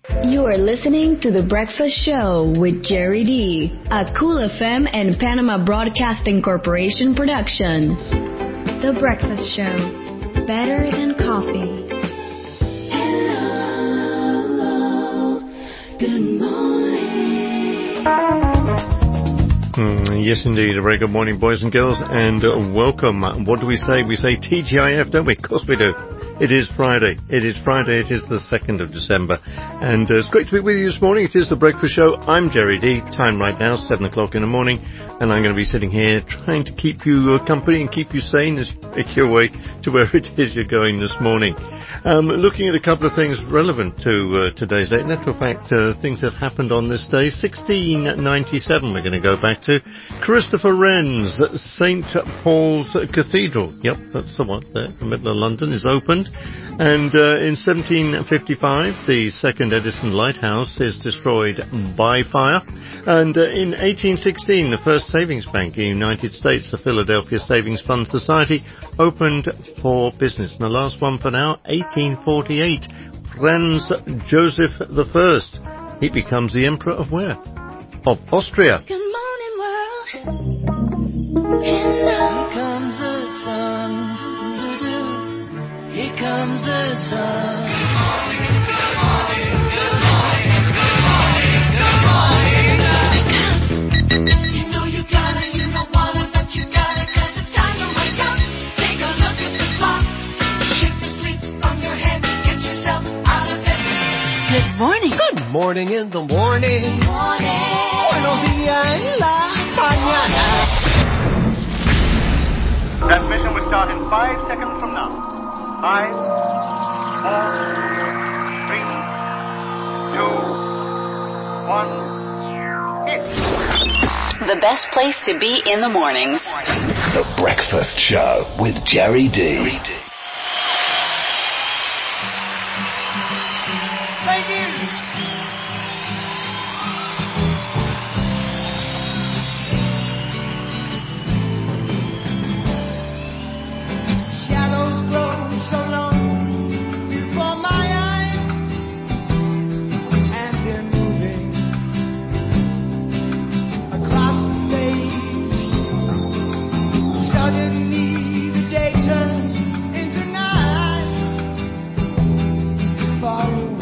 You are listening to The Breakfast Show with Jerry D, a Cool FM and Panama Broadcasting Corporation production. The Breakfast Show, better than coffee. Hello, good morning. Yes, indeed. A very good morning, boys and girls, and welcome. What do we say? We say TGIF, don't we? Of course we do. It is Friday. It is Friday. It is the 2nd of December. And it's great to be with you this morning. It is The Breakfast Show. I'm Jerry D. Time right now, 7 o'clock in the morning. And I'm going to be sitting here trying to keep you company and keep you sane as you make your way to where it is you're going this morning. Looking at a couple of things relevant to today's date. In actual fact, things that happened on this day. 1697 we're going to go back to. Christopher Wren's St. Paul's Cathedral. Yep, that's the one there in the middle of London is opened. And in 1755, the second Edison Lighthouse is destroyed by fire. And in 1816, the first savings bank in the United States, the Philadelphia Savings Fund Society, opened for business. And the last one for now, 1848, Franz Joseph I. He becomes the Emperor of where? Of Austria. Good morning, world. Here comes the sun. Here comes the sun. Good morning, good morning, good morning, good morning, good morning. You know you gotta, you don't wanna, but you gotta, 'cause it's time to wake up. Take a look at the clock. Shake the sleep from your head. Get yourself out of bed. Good morning. Good morning in the morning. Morning. Buenos días en la mañana. Transmission will start in 5 seconds from now. 5, 4, 3, 2, 1, hit. The best place to be in the mornings. The Breakfast Show with Jerry D. Thank you. Shadows grow so long before my eyes, and they're moving across the page. Suddenly the day turns into night, far away.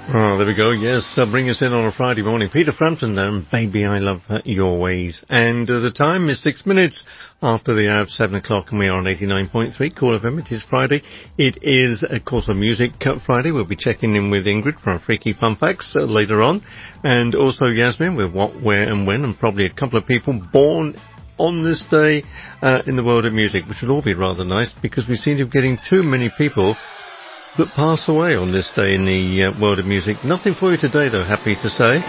Oh, there we go. Yes, bring us in on a Friday morning. Peter Frampton and Baby I Love Your Ways. And the time is 6 minutes after the hour of 7 o'clock, and we are on 89.3 Cool FM. It is Friday. It is, of course, a Music Friday. We'll be checking in with Ingrid for our Freaky Fun Facts later on. And also Yasmin with what, where and when, and probably a couple of people born on this day in the world of music, which would all be rather nice because we seem to be getting too many people that pass away on this day in the world of music. Nothing for you today, though, happy to say.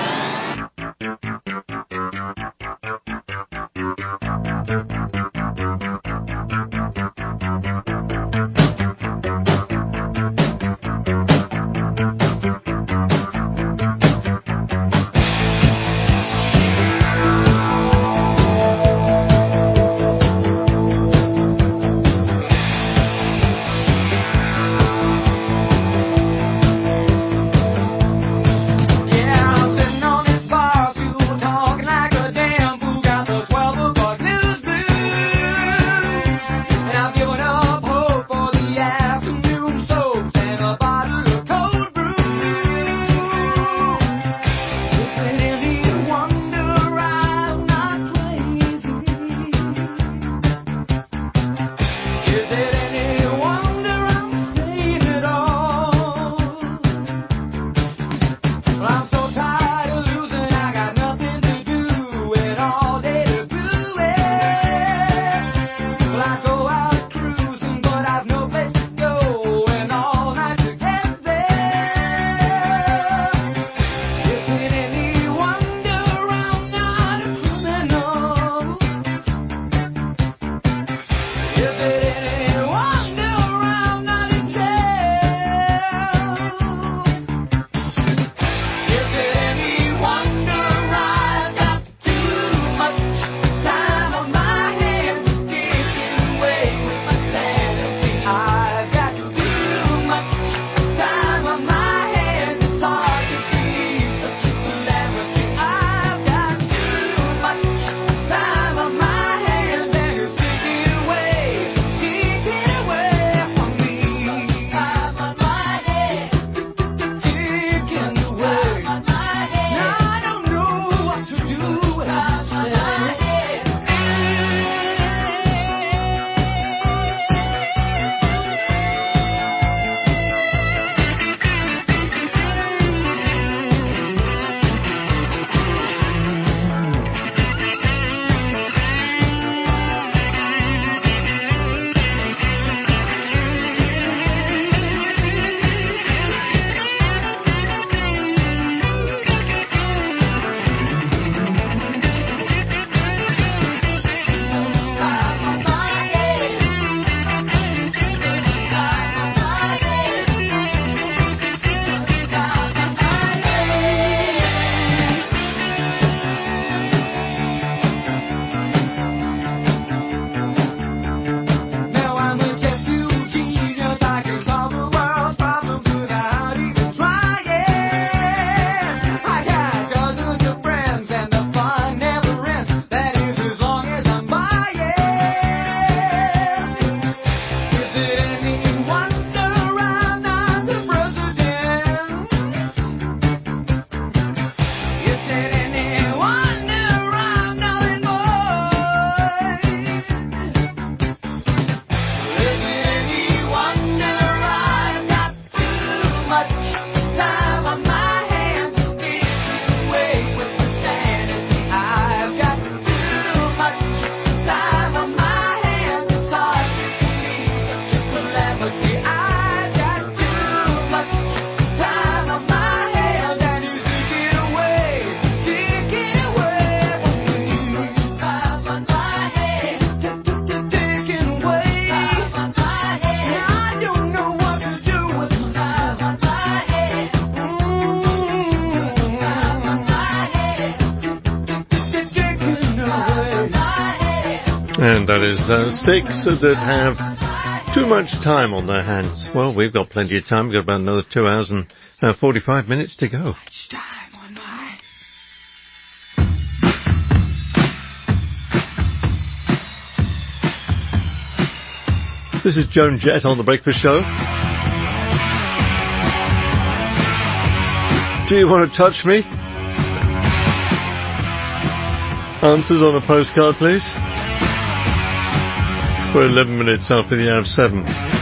And that is Styx that have too much time on their hands. Well, we've got plenty of time. We've got about another 2 hours and 45 minutes to go. This is Joan Jett on The Breakfast Show. Do you want to touch me? Answers on a postcard, please. We're 11 minutes after the hour of 7.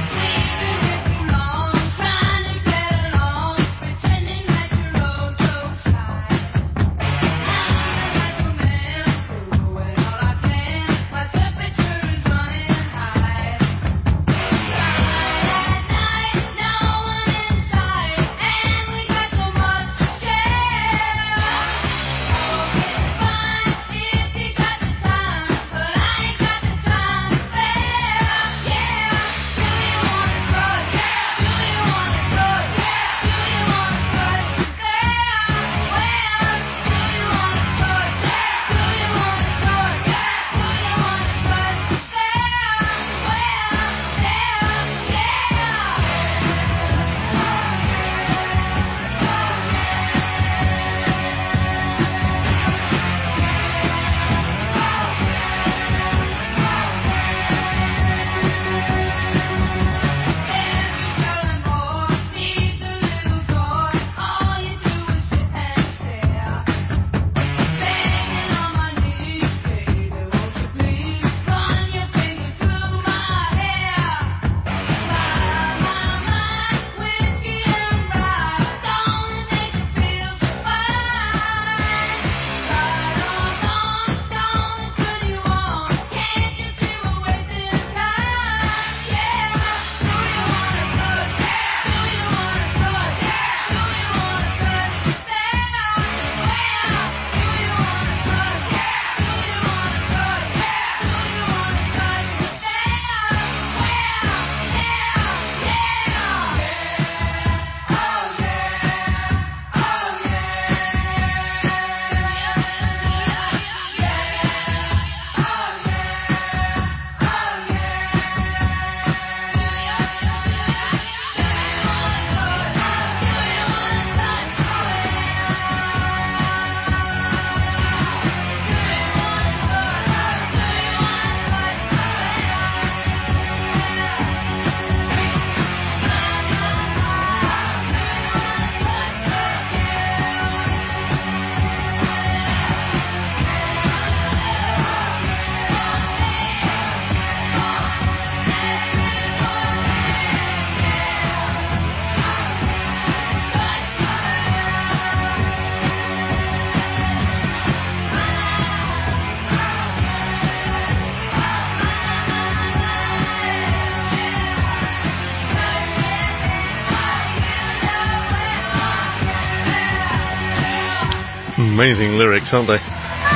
Amazing lyrics, aren't they?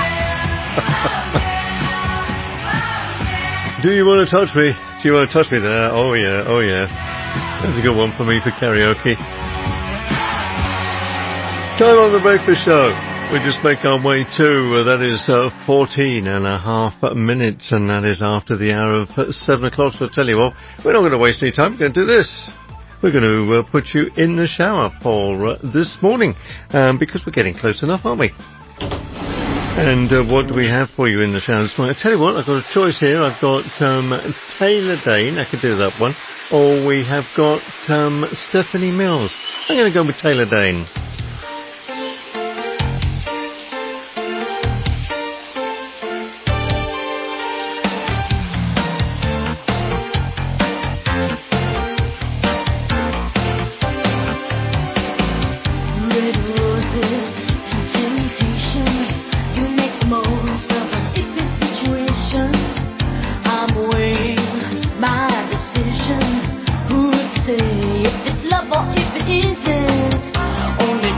Do you want to touch me? Do you want to touch me there? Oh yeah, oh yeah. That's a good one for me for karaoke. Time on the breakfast show. We just make our way to, that is 14 and a half minutes, and that is after the hour of 7 o'clock. So I'll tell you what, we're not going to waste any time. We're going to do this. We're going to put you in the shower for this morning, because we're getting close enough, aren't we? And what do we have for you in the shower this morning? I tell you what, I've got a choice here. I've got Taylor Dane, I could do that one, or we have got Stephanie Mills. I'm going to go with Taylor Dane. If it's love or if it isn't, only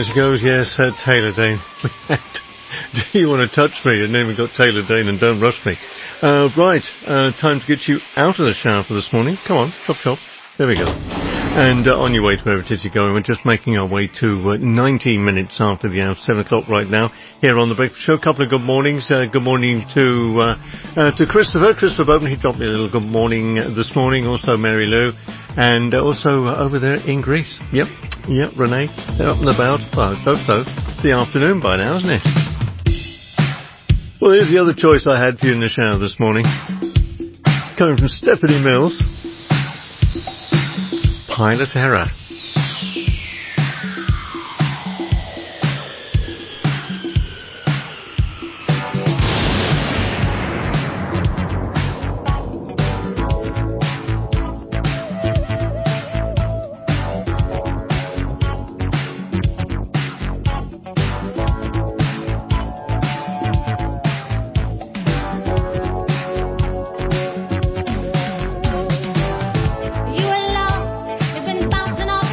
she goes, yes, Taylor Dane. Do you want to touch me? And then we got Taylor Dane and Don't Rush Me. Right, time to get you out of the shower for this morning. Come on, chop chop. There we go. And on your way to wherever it is you're going, we're just making our way to 19 minutes after the hour, 7 o'clock right now, here on The Breakfast Show. A couple of good mornings. Good morning to Christopher Bowden. He dropped me a little good morning this morning. Also Mary Lou. And also over there in Greece. Yep, Renee. They're up and about. Well, I hope so. It's the afternoon by now, isn't it? Well, here's the other choice I had for you in the shower this morning. Coming from Stephanie Mills. Pilot Error. You were lost, you've been bouncing off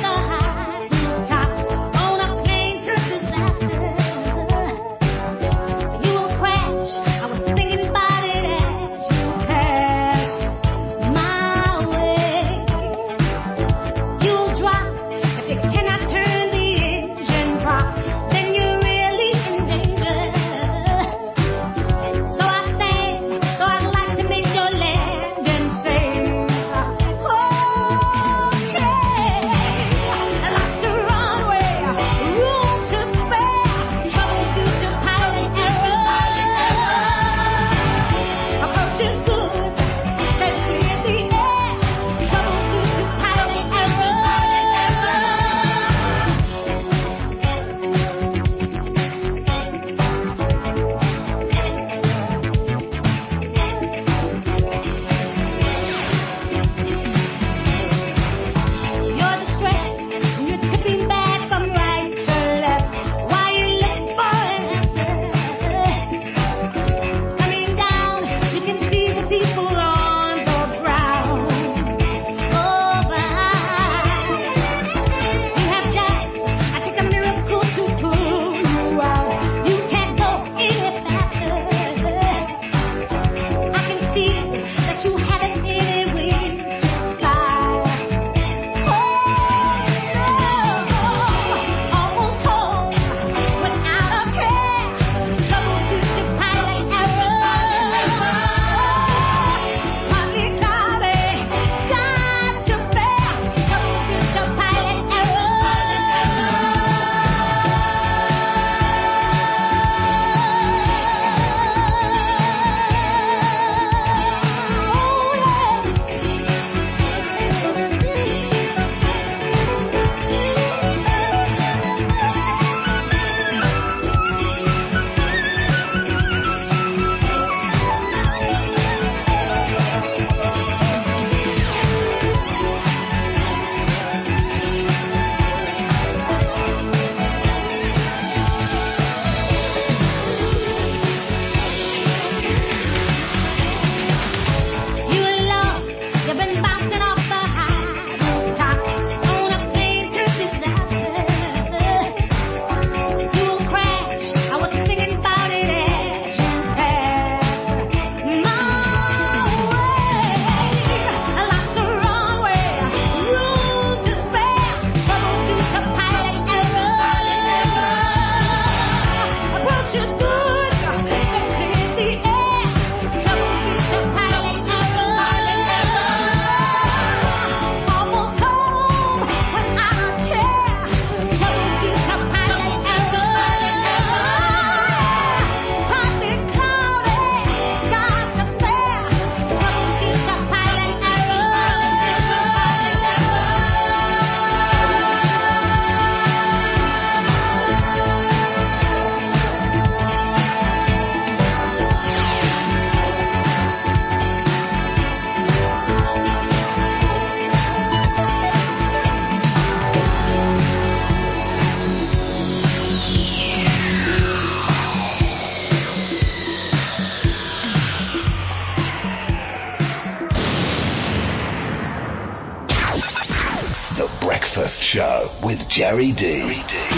Show with Jerry D.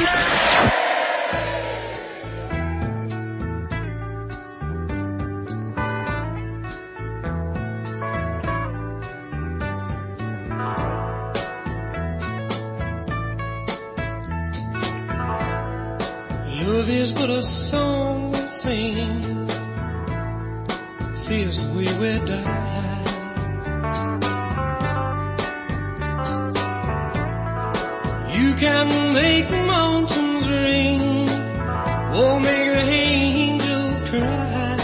Love is but a song we sing, feels the way we die. You can make the mountains ring, or make the angels cry.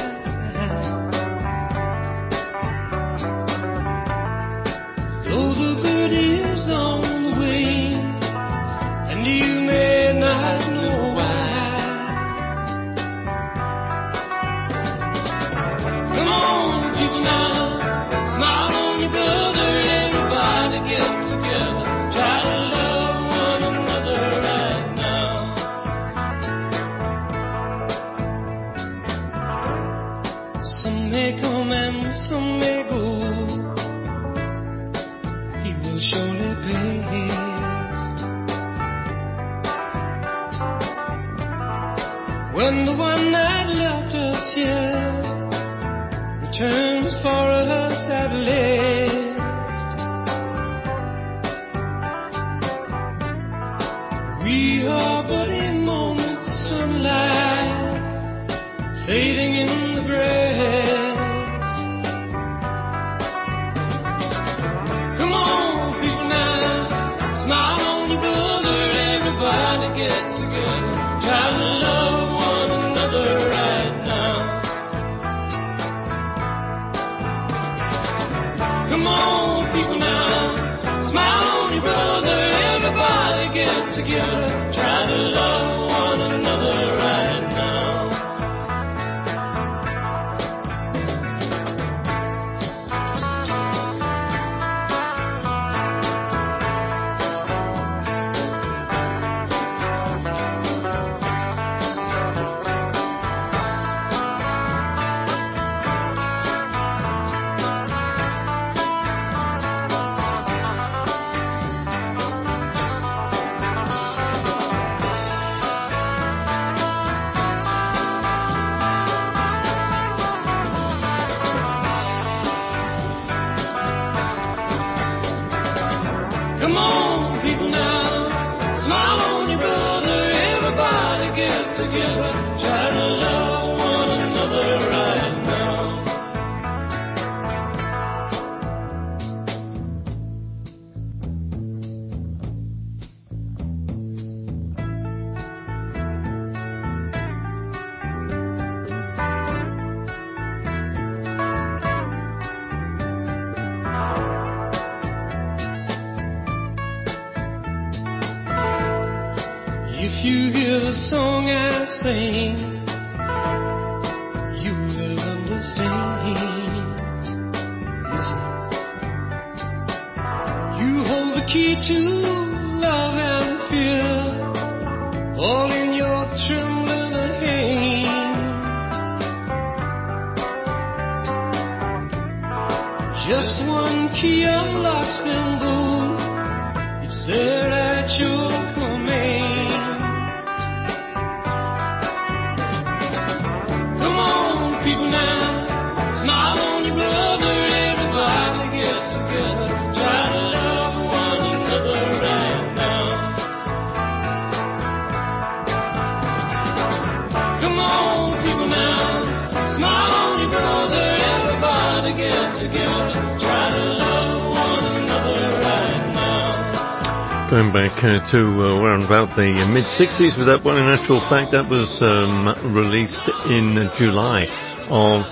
Though the bird is on the wing, and you may not know why. Come on, people now, smile on your brother, everybody get together, try to love one another right now. Some may come and some may go, he will surely pass. When the one that left us here returns for us at last, we are but a moment's sunlight fading in the grass. Come on, people now, smile on your brother, everybody get together, try to love one another right now. Come on, people now, smile on your brother, everybody get together, try to love one another right now. Come on, people now, smile on your brother, everybody get together, try to love one another right now. If you hear the song I sing, you will understand. Listen, you hold the key to love and fear, all in your trembling hand. Just one key unlocks them both, it's there at your command. People now, smile on your brother, everybody get together, try to love one another right now. Come on, people now, smile on your brother, everybody get together, try to love one another right now. Going back to around about the mid-60s with that one. In actual fact, that was released in July of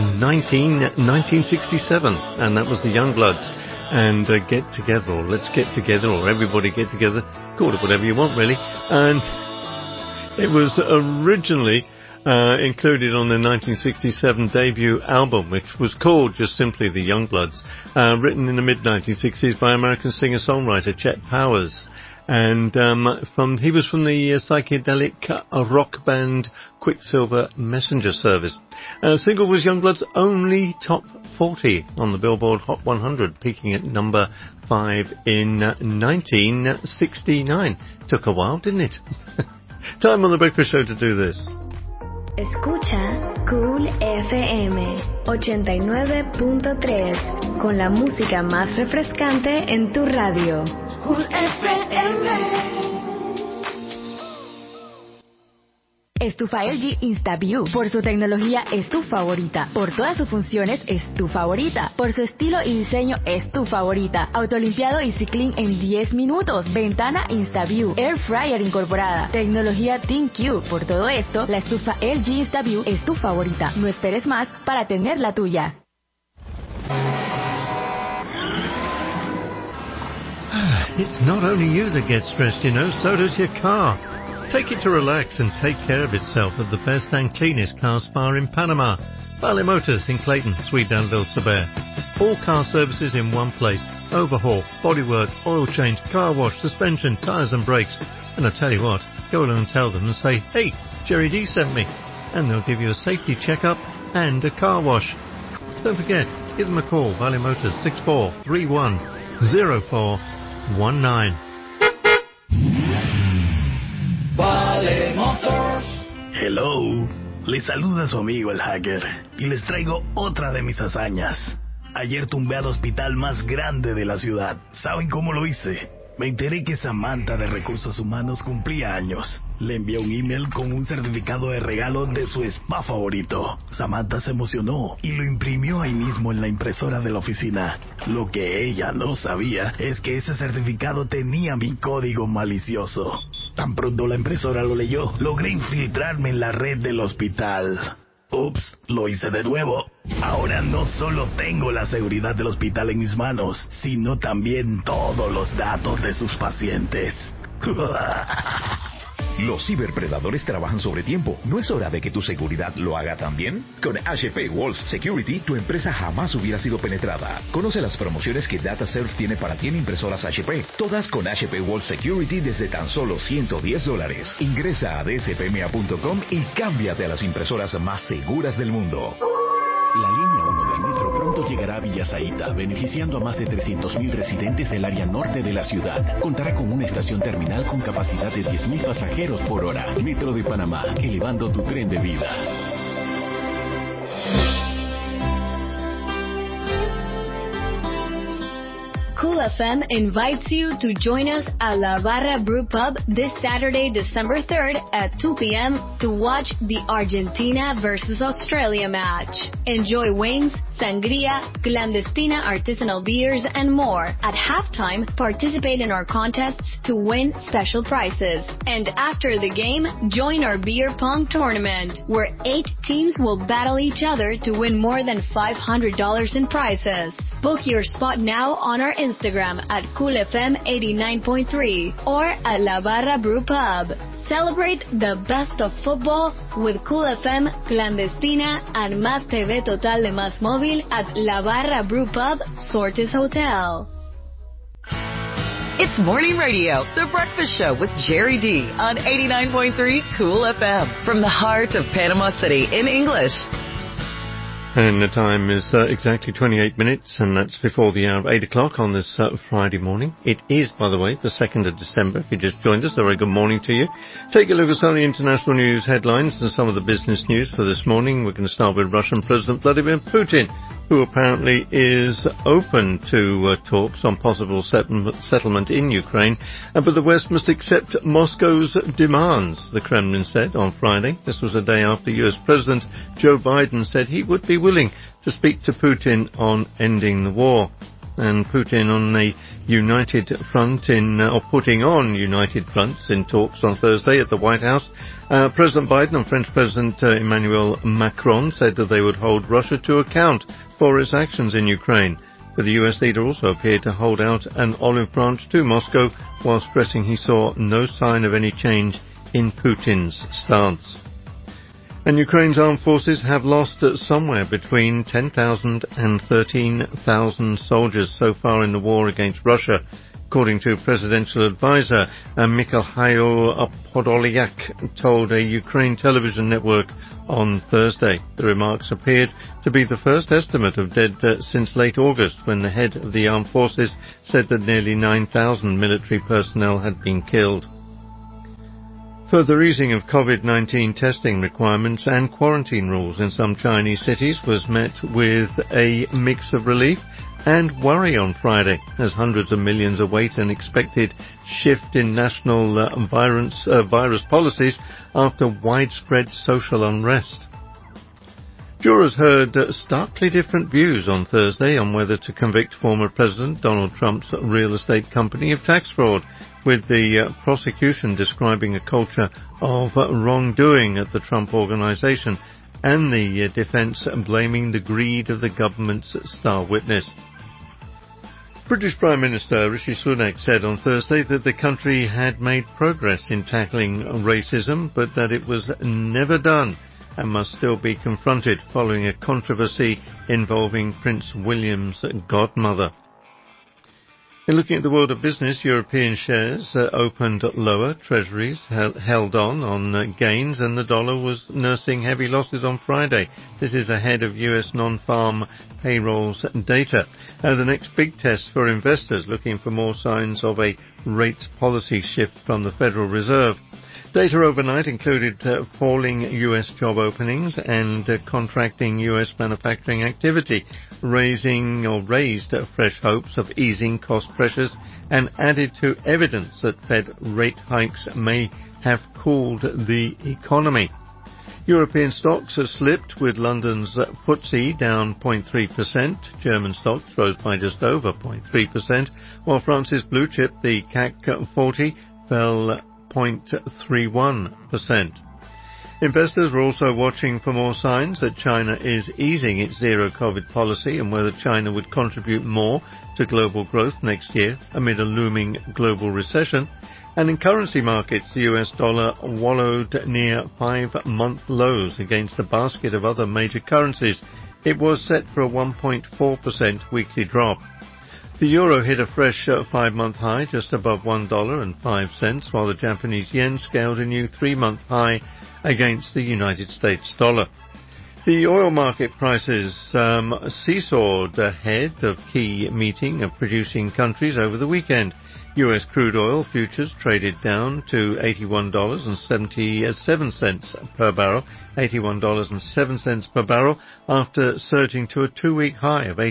1967, and that was the Youngbloods and Get Together, or Let's Get Together, or Everybody Get Together, call it whatever you want really. And it was originally included on the 1967 debut album, which was called just simply The Youngbloods, written in the mid-1960s by American singer-songwriter Chet Powers. And he was from the psychedelic rock band Quicksilver Messenger Service. Single was Youngblood's only top 40 on the Billboard Hot 100, peaking at number 5 in 1969. Took a while, didn't it? Time on the Breakfast Show to do this. Escucha Cool FM 89.3 con la música más refrescante en tu radio. Cool FM. Estufa LG InstaView. Por su tecnología es tu favorita. Por todas sus funciones es tu favorita. Por su estilo y diseño es tu favorita. Autolimpiado Easy Clean en 10 minutos. Ventana InstaView. Air Fryer incorporada. Tecnología ThinQ. Por todo esto, la estufa LG InstaView es tu favorita. No esperes más para tener la tuya. It's not only you that gets stressed, so does your car. Take it to relax and take care of itself at the best and cleanest car spa in Panama. Vale Motors in Clayton, Sweetdale, Sabert. All car services in one place. Overhaul, bodywork, oil change, car wash, suspension, tyres and brakes. And I tell you what, go along and tell them and say, hey, Jerry D sent me. And they'll give you a safety checkup and a car wash. Don't forget, give them a call. Vale Motors 6431 0419. Vale Motors. Hello, les saluda su amigo el hacker y les traigo otra de mis hazañas. Ayer tumbé al hospital más grande de la ciudad. ¿Saben cómo lo hice? Me enteré que Samantha de Recursos Humanos cumplía años. Le envié un email con un certificado de regalo de su spa favorito. Samantha se emocionó y lo imprimió ahí mismo en la impresora de la oficina. Lo que ella no sabía es que ese certificado tenía mi código malicioso. Tan pronto la impresora lo leyó, logré infiltrarme en la red del hospital. Ups, lo hice de nuevo. Ahora no solo tengo la seguridad del hospital en mis manos, sino también todos los datos de sus pacientes. Los ciberpredadores trabajan sobre tiempo. ¿No es hora de que tu seguridad lo haga también? Con HP Wolf Security, tu empresa jamás hubiera sido penetrada. Conoce las promociones que DataServe tiene para ti en impresoras HP. Todas con HP Wolf Security desde tan solo $110. Ingresa a dspma.com y cámbiate a las impresoras más seguras del mundo. La línea 1 del metro pronto llegará a Villa Zaita, beneficiando a más de 300.000 residentes del área norte de la ciudad. Contará con una estación terminal con capacidad de 10.000 pasajeros por hora. Metro de Panamá, elevando tu tren de vida. Cool FM invites you to join us at La Barra Brew Pub this Saturday, December 3rd at 2 p.m. to watch the Argentina versus Australia match. Enjoy wings, sangria, clandestina artisanal beers, and more. At halftime, participate in our contests to win special prizes. And after the game, join our beer pong tournament, where 8 teams will battle each other to win more than $500 in prizes. Book your spot now on our Instagram at CoolFM 89.3 or at La Barra Brew Pub. Celebrate the best of football with Cool FM, Clandestina, and Más TV Total de Más Móvil at La Barra Brew Pub, Sortes Hotel. It's Morning Radio, The Breakfast Show with Jerry D on 89.3 Cool FM from the heart of Panama City in English. And the time is exactly 28 minutes, and that's before the hour of 8 o'clock on this Friday morning. It is, by the way, the 2nd of December. If you just joined us, a very good morning to you. Take a look at some of the international news headlines and some of the business news for this morning. We're going to start with Russian President Vladimir Putin, who apparently is open to talks on possible settlement in Ukraine, but the West must accept Moscow's demands, the Kremlin said on Friday. This was a day after US President Joe Biden said he would be willing to speak to Putin on ending the war. And Putin on a united front or putting on united fronts in talks on Thursday at the White House. President Biden and French President Emmanuel Macron said that they would hold Russia to account for its actions in Ukraine. But the US leader also appeared to hold out an olive branch to Moscow while stressing he saw no sign of any change in Putin's stance. And Ukraine's armed forces have lost somewhere between 10,000 and 13,000 soldiers so far in the war against Russia. according to presidential advisor Mikhail Podolyak told a Ukraine television network on Thursday. The remarks appeared to be the first estimate of dead since late August, when the head of the armed forces said that nearly 9,000 military personnel had been killed. Further easing of COVID-19 testing requirements and quarantine rules in some Chinese cities was met with a mix of relief and worry on Friday, as hundreds of millions await an expected shift in national virus policies after widespread social unrest. Jurors heard starkly different views on Thursday on whether to convict former President Donald Trump's real estate company of tax fraud, with the prosecution describing a culture of wrongdoing at the Trump Organization and the defense blaming the greed of the government's star witness. British Prime Minister Rishi Sunak said on Thursday that the country had made progress in tackling racism, but that it was never done and must still be confronted following a controversy involving Prince William's godmother. In looking at the world of business, European shares opened lower. Treasuries held on gains, and the dollar was nursing heavy losses on Friday. This is ahead of US non-farm payrolls data. The next big test for investors looking for more signs of a rates policy shift from the Federal Reserve. Data overnight included falling US job openings and contracting US manufacturing activity, raised fresh hopes of easing cost pressures and added to evidence that Fed rate hikes may have cooled the economy. European stocks have slipped, with London's FTSE down 0.3%. German stocks rose by just over 0.3%, while France's blue chip, the CAC 40, fell 0.31%. Investors were also watching for more signs that China is easing its zero-COVID policy and whether China would contribute more to global growth next year amid a looming global recession. And in currency markets, the US dollar wallowed near 5-month lows against a basket of other major currencies. It was set for a 1.4% weekly drop. The euro hit a fresh 5-month high just above $1.05, while the Japanese yen scaled a new 3-month high against the United States dollar. The oil market prices seesawed ahead of key meeting of producing countries over the weekend. U.S. crude oil futures traded down to $81.77 per barrel, $81.07 per barrel, after surging to a 2-week high of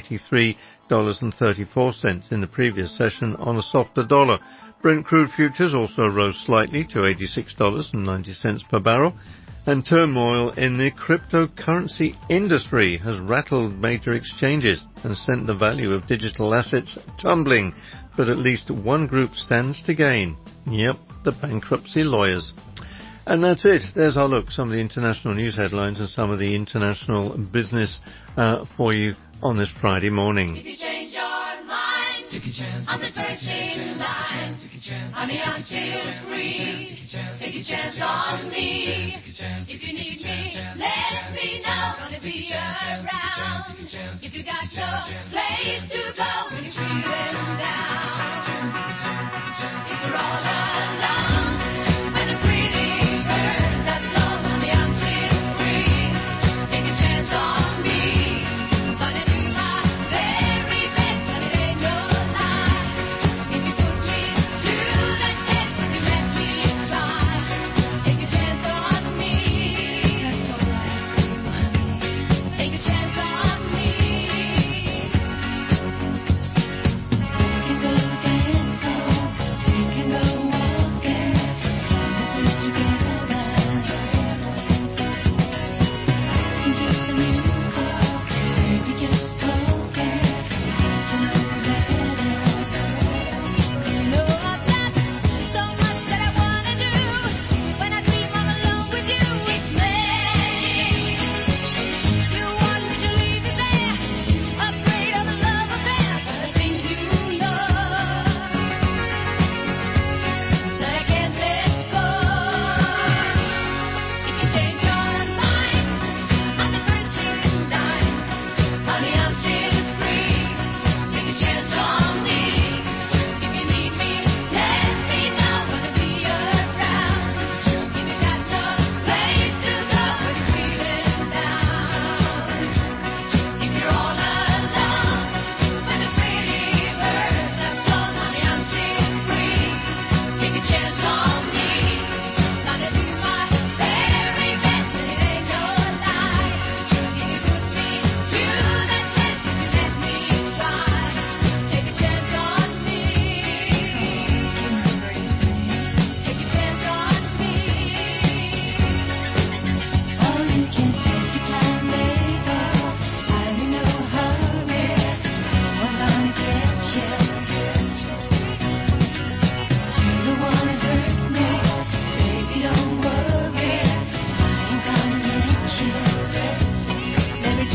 $83.34 in the previous session on a softer dollar. Brent crude futures also rose slightly to $86.90 per barrel. And turmoil in the cryptocurrency industry has rattled major exchanges and sent the value of digital assets tumbling. But at least one group stands to gain. Yep, the bankruptcy lawyers. And that's it. There's our look. Some of the international news headlines and some of the international business for you on this Friday morning. If you change your mind, take a chance on the tracing line. Honey, I'm still free. Take a chance on me. If you need me, let me know. Gonna be around. If you got no place to go when you're feeling down. If you're all alone and the pretty birds have flown, honey, I'm still free. Take a chance on me. Gonna do my very best, but it ain't no lie. If you put me to the test, if you let me try, take a chance on me. That's all I ask of you, honey. Take a chance on me. You can go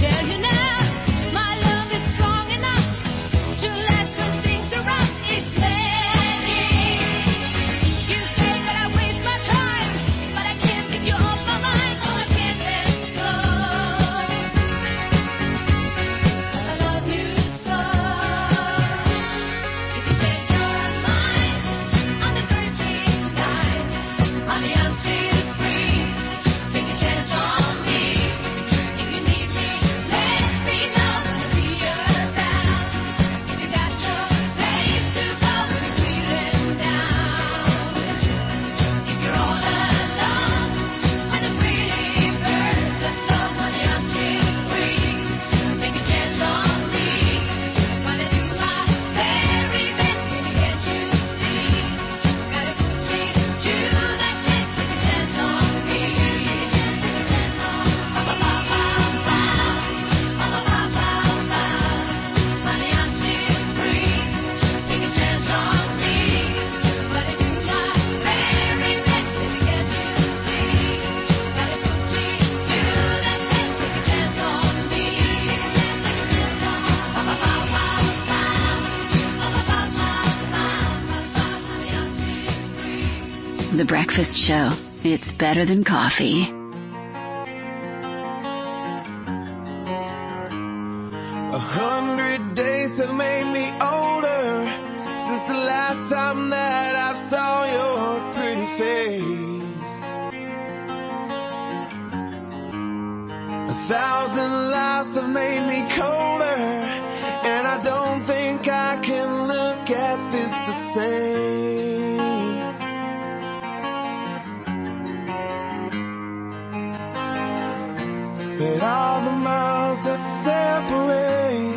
The Breakfast Show. It's better than coffee. 100 days have made me older since the last time that I saw your pretty face. 1,000 lives have made me colder, and I don't think I can look at this the same. But all the miles that separate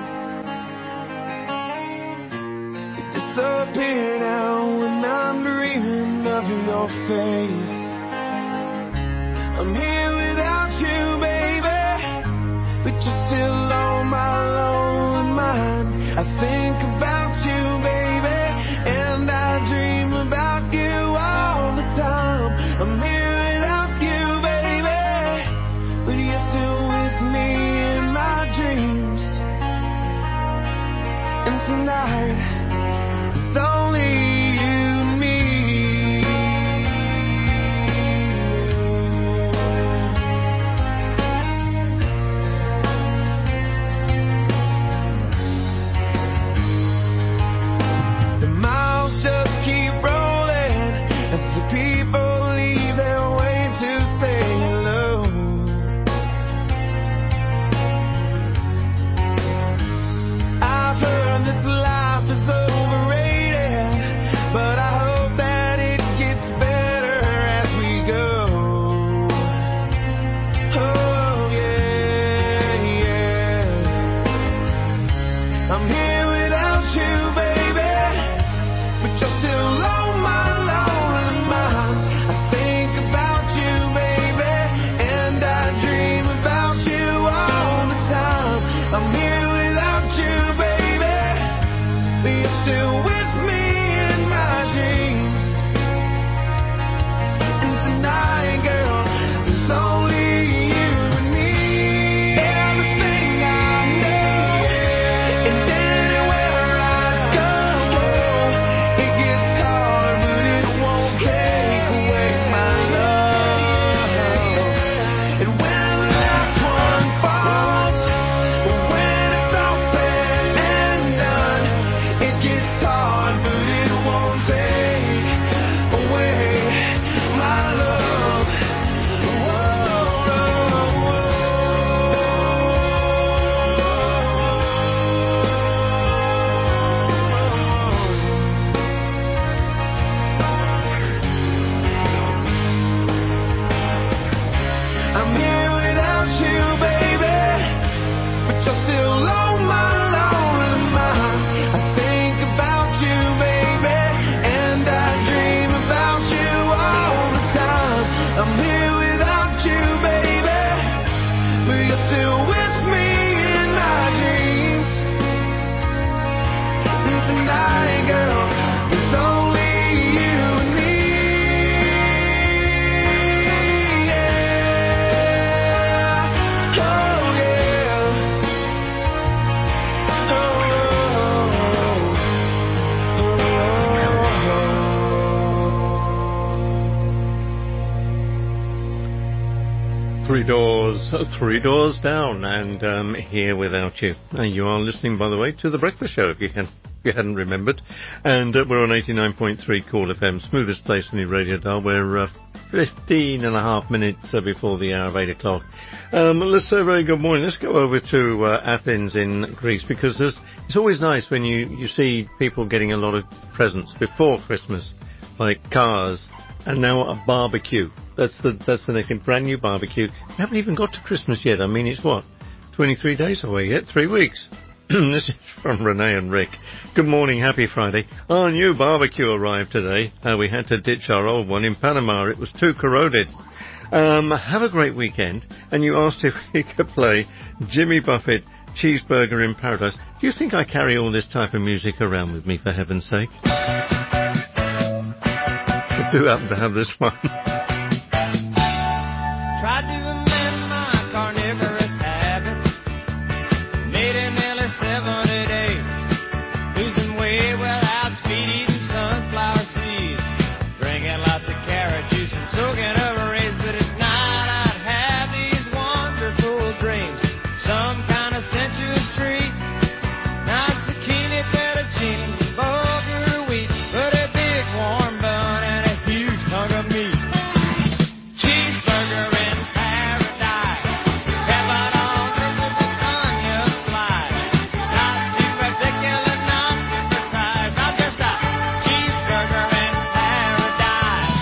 disappear now when I'm dreaming of your face. I'm here without you, baby, but you're still on my lonely mind. I think about you, baby, and I dream about you all the time. I'm here without you, baby, but you're still with me in my dreams. And tonight it's only you and me. The miles just keep rolling as the people leave their way to say hello. I've heard this life is overrated, but I hope that it gets better as we go. Oh yeah, yeah. I'm here without you, baby, but you're still on my lonely mind. I think about you, baby, and I dream about you all the time. I'm here without you, baby, but you're still with me in my dreams. And tonight, girl, it's only you and me. Everything I know, and anywhere I go, it gets hard, but it won't take away my love. And when the last one falls, when it's all said and done, it gets hard, but it won't take away my love. I'm here without you, baby, but you're still on my lonely mind. I think about you, baby, and I dream about you all the time. I'm here without you, baby, but you're still with me in my dreams. And tonight, girl, it's only you and me. Yeah. Oh yeah. was Three Doors Down and Here Without You. And you are listening, by the way, to The Breakfast Show, if you hadn't remembered. And we're on 89.3 Cool FM, smoothest place in the radio dial. We're 15 and a half minutes before the hour of 8 o'clock. Let's say a very good morning. Let's go over to Athens in Greece, because it's always nice when you see people getting a lot of presents before Christmas, like cars, and now a barbecue. That's the next thing, brand new barbecue. We haven't even got to Christmas yet. I mean, it's what, 23 days away yet? 3 weeks. This is from Renee and Rick. Good morning, happy Friday. Our new barbecue arrived today. We had to ditch our old one in Panama. It was too corroded. Have a great weekend. And you asked if we could play Jimmy Buffett, Cheeseburger in Paradise. Do you think I carry all this type of music around with me, for heaven's sake? I do happen to have this one. Tried to amend my carnivorous habits, made it nearly 78, losing weight without speed, eating sunflower seeds, drinking lots of carrot juice and soaking over rays. But at night I'd have these wonderful dreams, some kind of sensuous treat, not zucchini, fettuccine, bulgur wheat, but a big warm bun and a huge hunk of meat. Cheeseburger in paradise, heaven on earth with an onion slice. Not too particular, not too precise. I'm just a cheeseburger in paradise.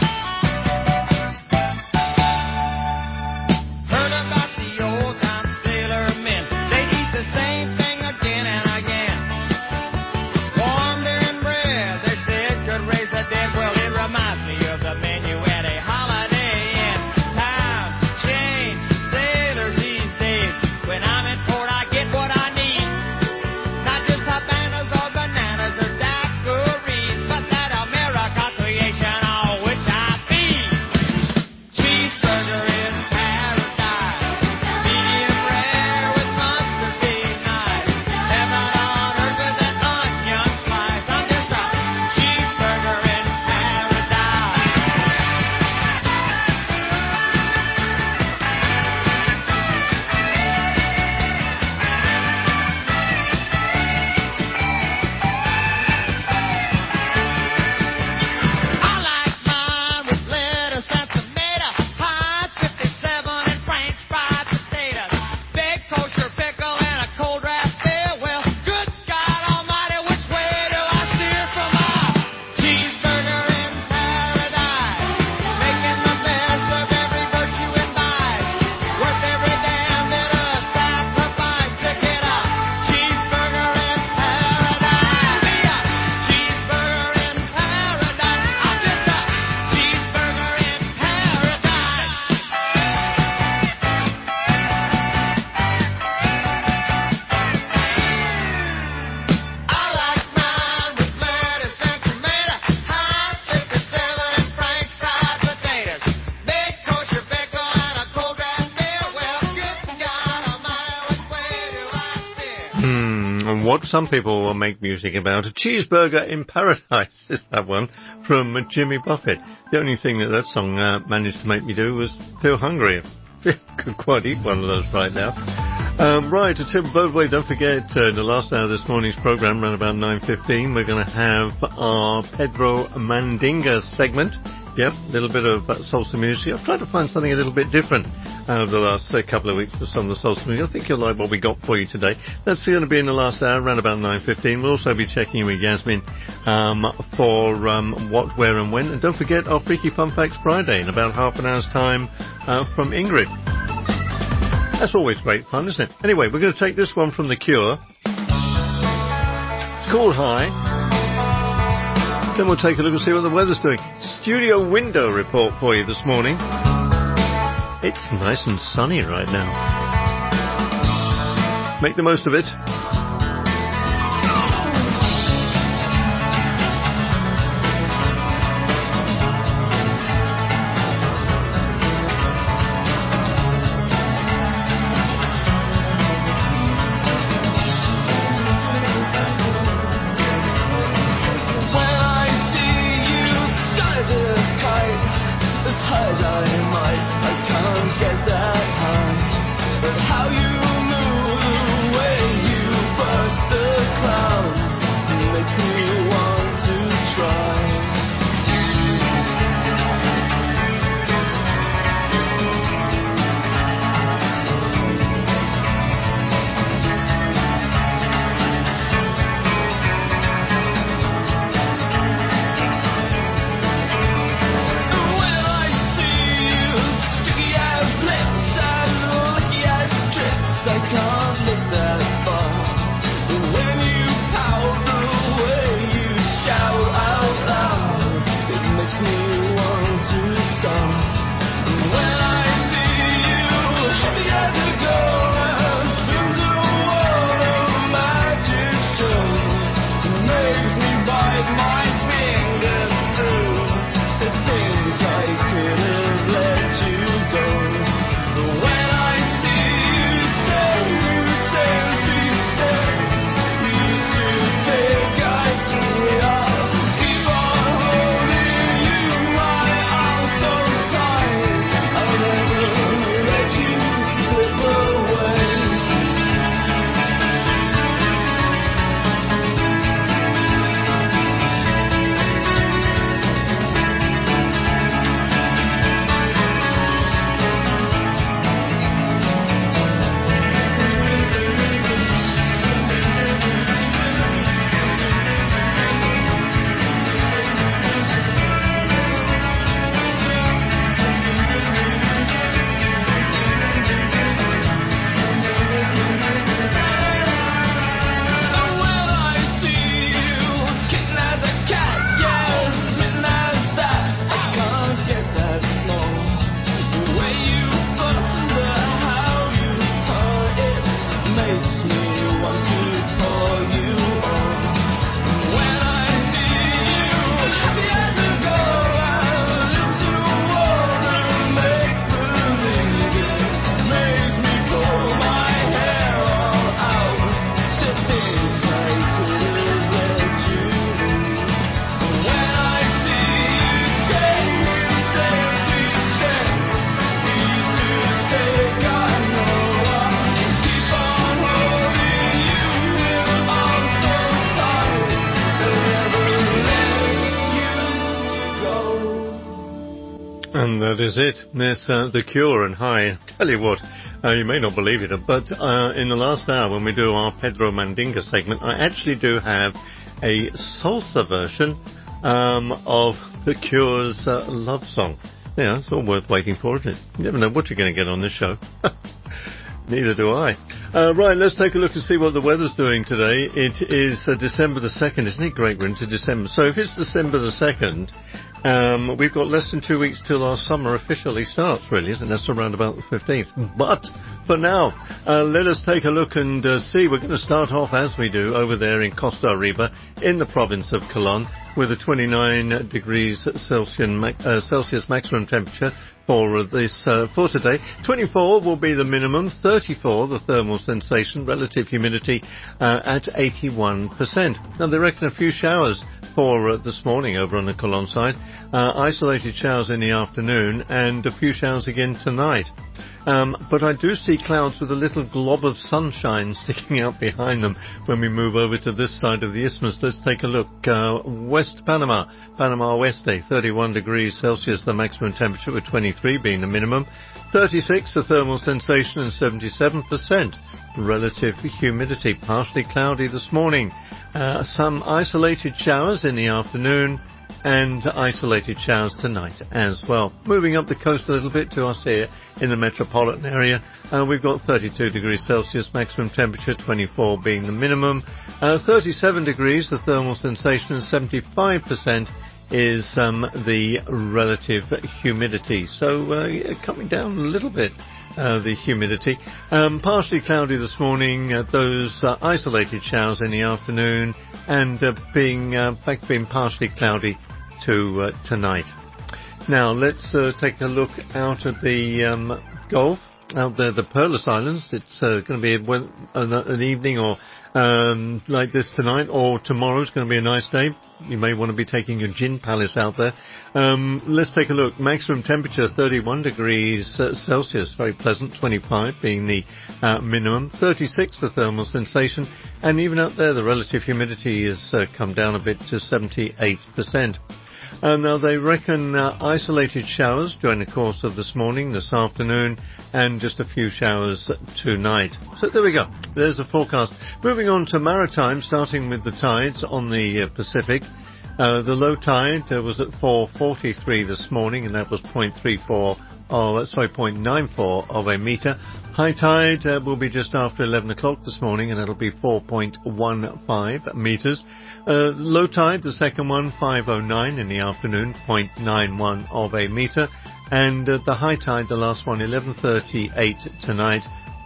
Heard about the old time sailor men. They eat the same thing again and again. Warm beer and bread, they said could raise the dead. Well, it reminds me of the menu at a Holiday Inn. Times have changed for sailors these days. When I'm in port, I get what I need. Not just Havanas or bananas or daiquiris, but that America creation on which I feed. Cheeseburger in paradise, medium rare with mustard being nice. Heaven on earth with an onion slice. I'm just a cheeseburger in paradise. I like mine with lettuce and tomato, Heinz 57 and French fried potatoes, big kosher pickle and a cold draft beer. Well, good God Almighty, which way do I steer from a cheeseburger in paradise? Making the best of every virtue and vice, worth every damn bit of sacrifice to get a cheeseburger in paradise. Be a cheeseburger in paradise. I'm just a cheeseburger in paradise. I like mine with lettuce and tomato, Heinz 57 and French fried potatoes, big kosher pickle and a cold draft beer. Well, good God Almighty, which way do I steer? And what some people will make music about. A Cheeseburger in Paradise is that one from Jimmy Buffett. The only thing that song managed to make me do was feel hungry. I could quite eat one of those right now. Right, by the way, don't forget, in the last hour of this morning's programme, around about 9:15, we're going to have our Pedro Mandinga segment. Yep, a little bit of salsa music. I've tried to find something a little bit different over the last couple of weeks for some of the salsa music. I think you'll like what we got for you today. That's going to be in the last hour, around about 9:15. We'll also be checking in with Yasmin for what, where and when. And don't forget our Freaky Fun Facts Friday in about half an hour's time from Ingrid. That's always great fun, isn't it? Anyway, we're going to take this one from The Cure. It's called High. Then we'll take a look and see what the weather's doing. Studio window report for you this morning. It's nice and sunny right now. Make the most of it. As high as I might, I can't get that high. can't look that far. But when you pout the way you shout out loud, it makes me want to stop. And when I see you happy as a girl and spins a world of magic show, it makes me bite my fingers through to think I could have let you go. But when I see you take selfie steps, we used to take, I swear I'll keep on holding you, my arms so tight, I'll never let you slip away. And when I see you kitten as a cat, yeah, smitten as that, I can't get that small. The way you thunder, how you hurt, it makes me want to pour you on. And when I see you happy as a girl and lives in a world of make-believe, it makes me pull my hair all out to think I could have let you leave. When I see you take selfie steps, we used to take, I know I'll keep on holding you in arms so tight, they'll never let you go. And that is it. There's The Cure and High. Tell you what, you may not believe it, but in the last hour when we do our Pedro Mandinga segment, I actually do have a salsa version of The Cure's love song. Yeah, it's all worth waiting for, isn't it? You never know what you're going to get on this show. Neither do I. Right, let's take a look and see what the weather's doing today. It is December the 2nd. Isn't it great? We're into December. So if it's December the 2nd, we've got less than 2 weeks till our summer officially starts, really, isn't it? That's around about the 15th. But for now, let us take a look and see. We're going to start off, as we do, over there in Costa Riba, in the province of Colón, with a 29 degrees Celsius maximum temperature for today. 24 will be the minimum, 34 the thermal sensation, relative humidity at 81%. Now they reckon a few showers for this morning over on the Colón side, isolated showers in the afternoon and a few showers again tonight. But I do see clouds with a little glob of sunshine sticking out behind them when we move over to this side of the isthmus. Let's take a look. West Panama, Panama Oeste, 31 degrees Celsius, the maximum temperature, with 23 being the minimum. 36 the thermal sensation and 77% relative humidity. Partially cloudy this morning. Some isolated showers in the afternoon and isolated showers tonight as well. Moving up the coast a little bit to us here in the metropolitan area, we've got 32 degrees Celsius maximum temperature, 24 being the minimum, 37 degrees the thermal sensation, and 75% is the relative humidity. So coming down a little bit, the humidity. Partially cloudy this morning, those isolated showers in the afternoon, and being partially cloudy to tonight. Now let's take a look out at the Gulf, out there, the Perlas Islands. It's going to be an evening or like this tonight, or tomorrow's going to be a nice day. You may want to be taking your gin palace out there. Let's take a look. Maximum temperature 31 degrees Celsius, very pleasant, 25 being the minimum, 36 the thermal sensation, and even out there the relative humidity has come down a bit to 78%. Now they reckon isolated showers during the course of this morning, this afternoon, and just a few showers tonight. So there we go. There's the forecast. Moving on to maritime, starting with the tides on the Pacific. The low tide was at 4:43 this morning, and that was 0.34 0.94 of a meter. High tide will be just after 11 o'clock this morning, and it'll be 4.15 meters. Low tide, the second one, 5:09 in the afternoon, 0.91 of a meter. And the high tide, the last one, 11:38 tonight,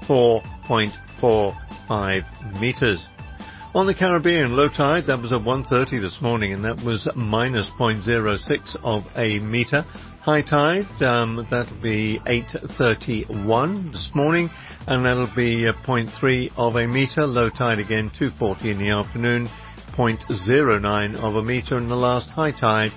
4.45 meters. On the Caribbean, low tide, that was at 1:30 this morning, and that was minus 0.06 of a meter. High tide, that'll be 8:31 this morning, and that'll be 0.3 of a meter. Low tide again, 2:40 in the afternoon, 0.09 of a meter. And the last high tide,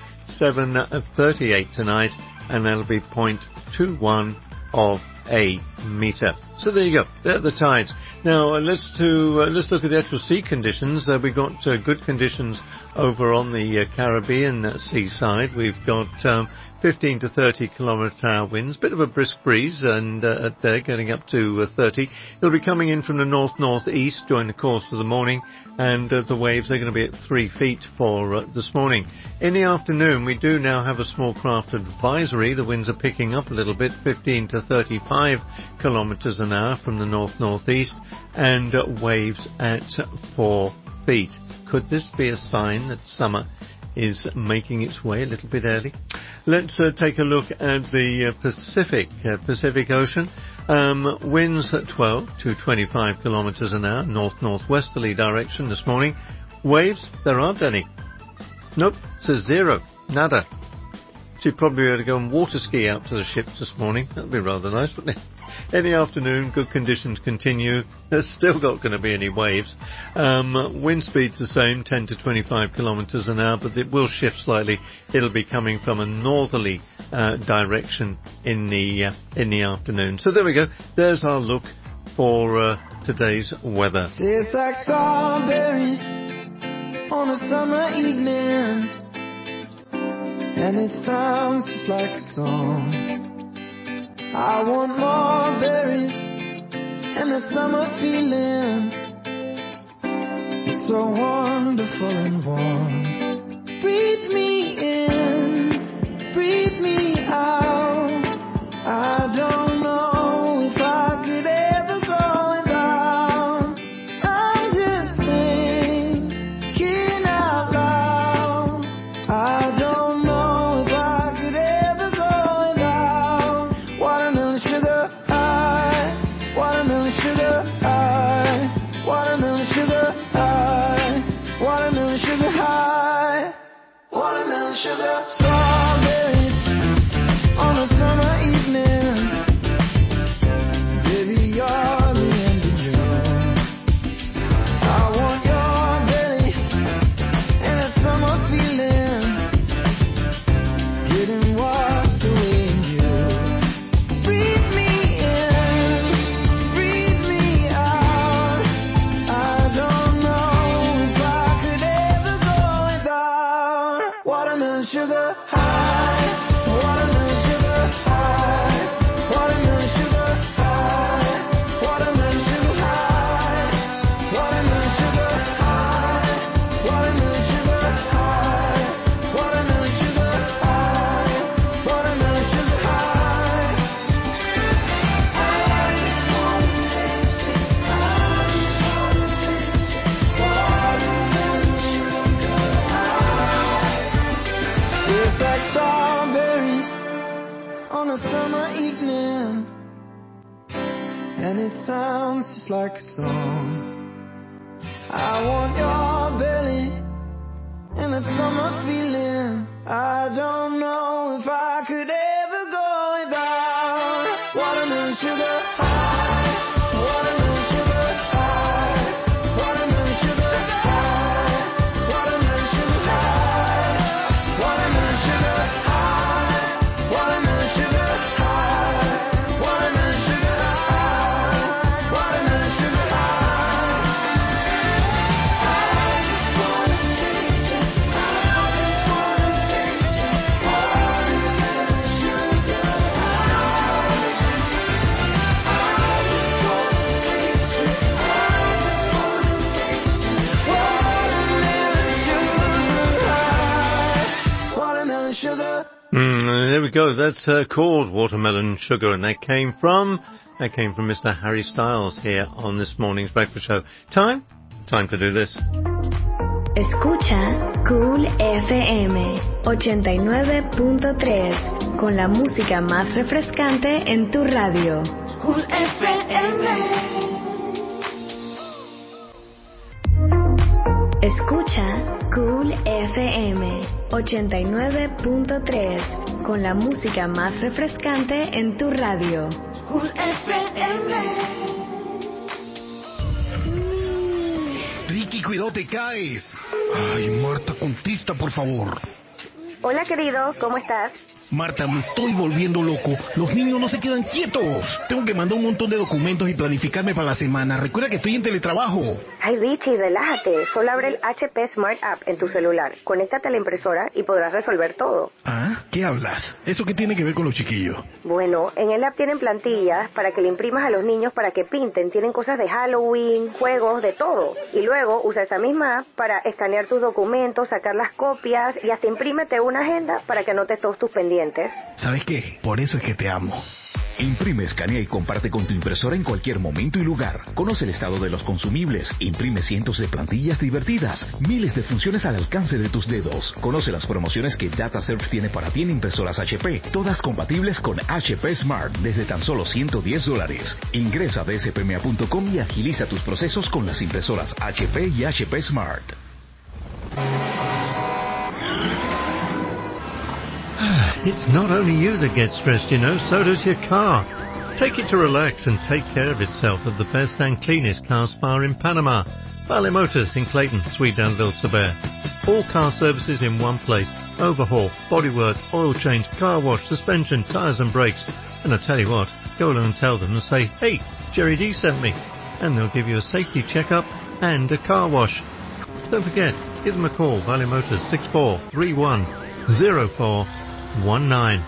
7:38 tonight, and that'll be 0.21 of a meter. So there you go. There are the tides. Now let's look at the actual sea conditions. We've got good conditions over on the Caribbean seaside. We've got 15 to 30 kilometre-hour winds, bit of a brisk breeze, and they're getting up to 30. It'll be coming in from the north-northeast during the course of the morning, and the waves are going to be at 3 feet for this morning. In the afternoon, we do now have a small craft advisory. The winds are picking up a little bit, 15 to 35 kilometres an hour from the north-northeast, and waves at 4 feet. Could this be a sign that summer is making its way a little bit early? Let's take a look at the Pacific Ocean. Winds at 12 to 25 kilometres an hour, north-northwesterly direction this morning. Waves, there aren't any. Nope, it's a zero, nada. So you'd probably be able to go and water ski out to the ships this morning. That'd be rather nice, wouldn't it? In the afternoon, good conditions continue. There's still not going to be any waves. Wind speed's the same, 10 to 25 kilometres an hour, but it will shift slightly. It'll be coming from a northerly direction in the afternoon. So there we go. There's our look for today's weather. Tastes like strawberries on a summer evening, and it sounds just like a song. I want more berries and that summer feeling. It's so wonderful and warm. Breathe me in, breathe me out. I don't know if I could ever go without. I'm just thinking out loud. I don't know if I could ever go without. Watermelon sugar high, watermelon sugar high, watermelon sugar high, watermelon sugar high, watermelon sugar. Strawberries on a summer evening. Baby, you're the end of June. I want your belly and that summer feeling, getting washed away in you. Breathe me in, breathe me out. I don't know if I could ever go without. Watermelon sugar high, watermelon sugar high, watermelon sugar high, watermelon sugar high, watermelon sugar high, watermelon sugar high, watermelon sugar high, watermelon sugar high. I just wanna taste it, I just wanna taste it, watermelon sugar high. Tastes like strawberries on a summer evening, and it sounds just like a song. I want your belly and that summer feeling. I don't know if I could ever go without. Watermelon sugar high, watermelon sugar high, watermelon sugar high, watermelon sugar high, watermelon sugar high, watermelon sugar high, watermelon sugar high, watermelon sugar high. I just wanna taste it, I just wanna taste it, watermelon sugar high. there we go. That's called Watermelon Sugar, and that came from Mr. Harry Styles here on this morning's breakfast show. Time to do this. Escucha Cool FM 89.3 con la música más refrescante en tu radio. Cool FM. Escucha Cool FM 89.3 con la música más refrescante en tu radio. Cool FM. Ricky, cuidado, te caes. Ay, Marta, contesta, por favor. Hola, querido, ¿cómo estás? Marta, me estoy volviendo loco. Los niños no se quedan quietos. Tengo que mandar un montón de documentos y planificarme para la semana. Recuerda que estoy en teletrabajo. Ay, Richie, relájate. Solo abre el HP Smart App en tu celular. Conéctate a la impresora y podrás resolver todo. ¿Ah? ¿Qué hablas? ¿Eso qué tiene que ver con los chiquillos? Bueno, en el app tienen plantillas para que le imprimas a los niños para que pinten. Tienen cosas de Halloween, juegos, de todo. Y luego usa esa misma app para escanear tus documentos, sacar las copias y hasta imprímete una agenda para que anotes todos tus pendientes. ¿Sabes qué? Por eso es que te amo. Imprime, escanea y comparte con tu impresora en cualquier momento y lugar. Conoce el estado de los consumibles. Imprime cientos de plantillas divertidas. Miles de funciones al alcance de tus dedos. Conoce las promociones que DataServe tiene para ti en impresoras HP. Todas compatibles con HP Smart desde tan solo $110. Ingresa a dspma.com y agiliza tus procesos con las impresoras HP y HP Smart. It's not only you that gets stressed, you know, so does your car. Take it to relax and take care of itself at the best and cleanest car spa in Panama. Vale Motors in Clayton, Sweet Danville, Sabere. All car services in one place. Overhaul, bodywork, oil change, car wash, suspension, tyres and brakes. And I tell you what, go along and tell them and say, hey, Jerry D sent me. And they'll give you a safety checkup and a car wash. Don't forget, give them a call, Vale Motors 6431 0419.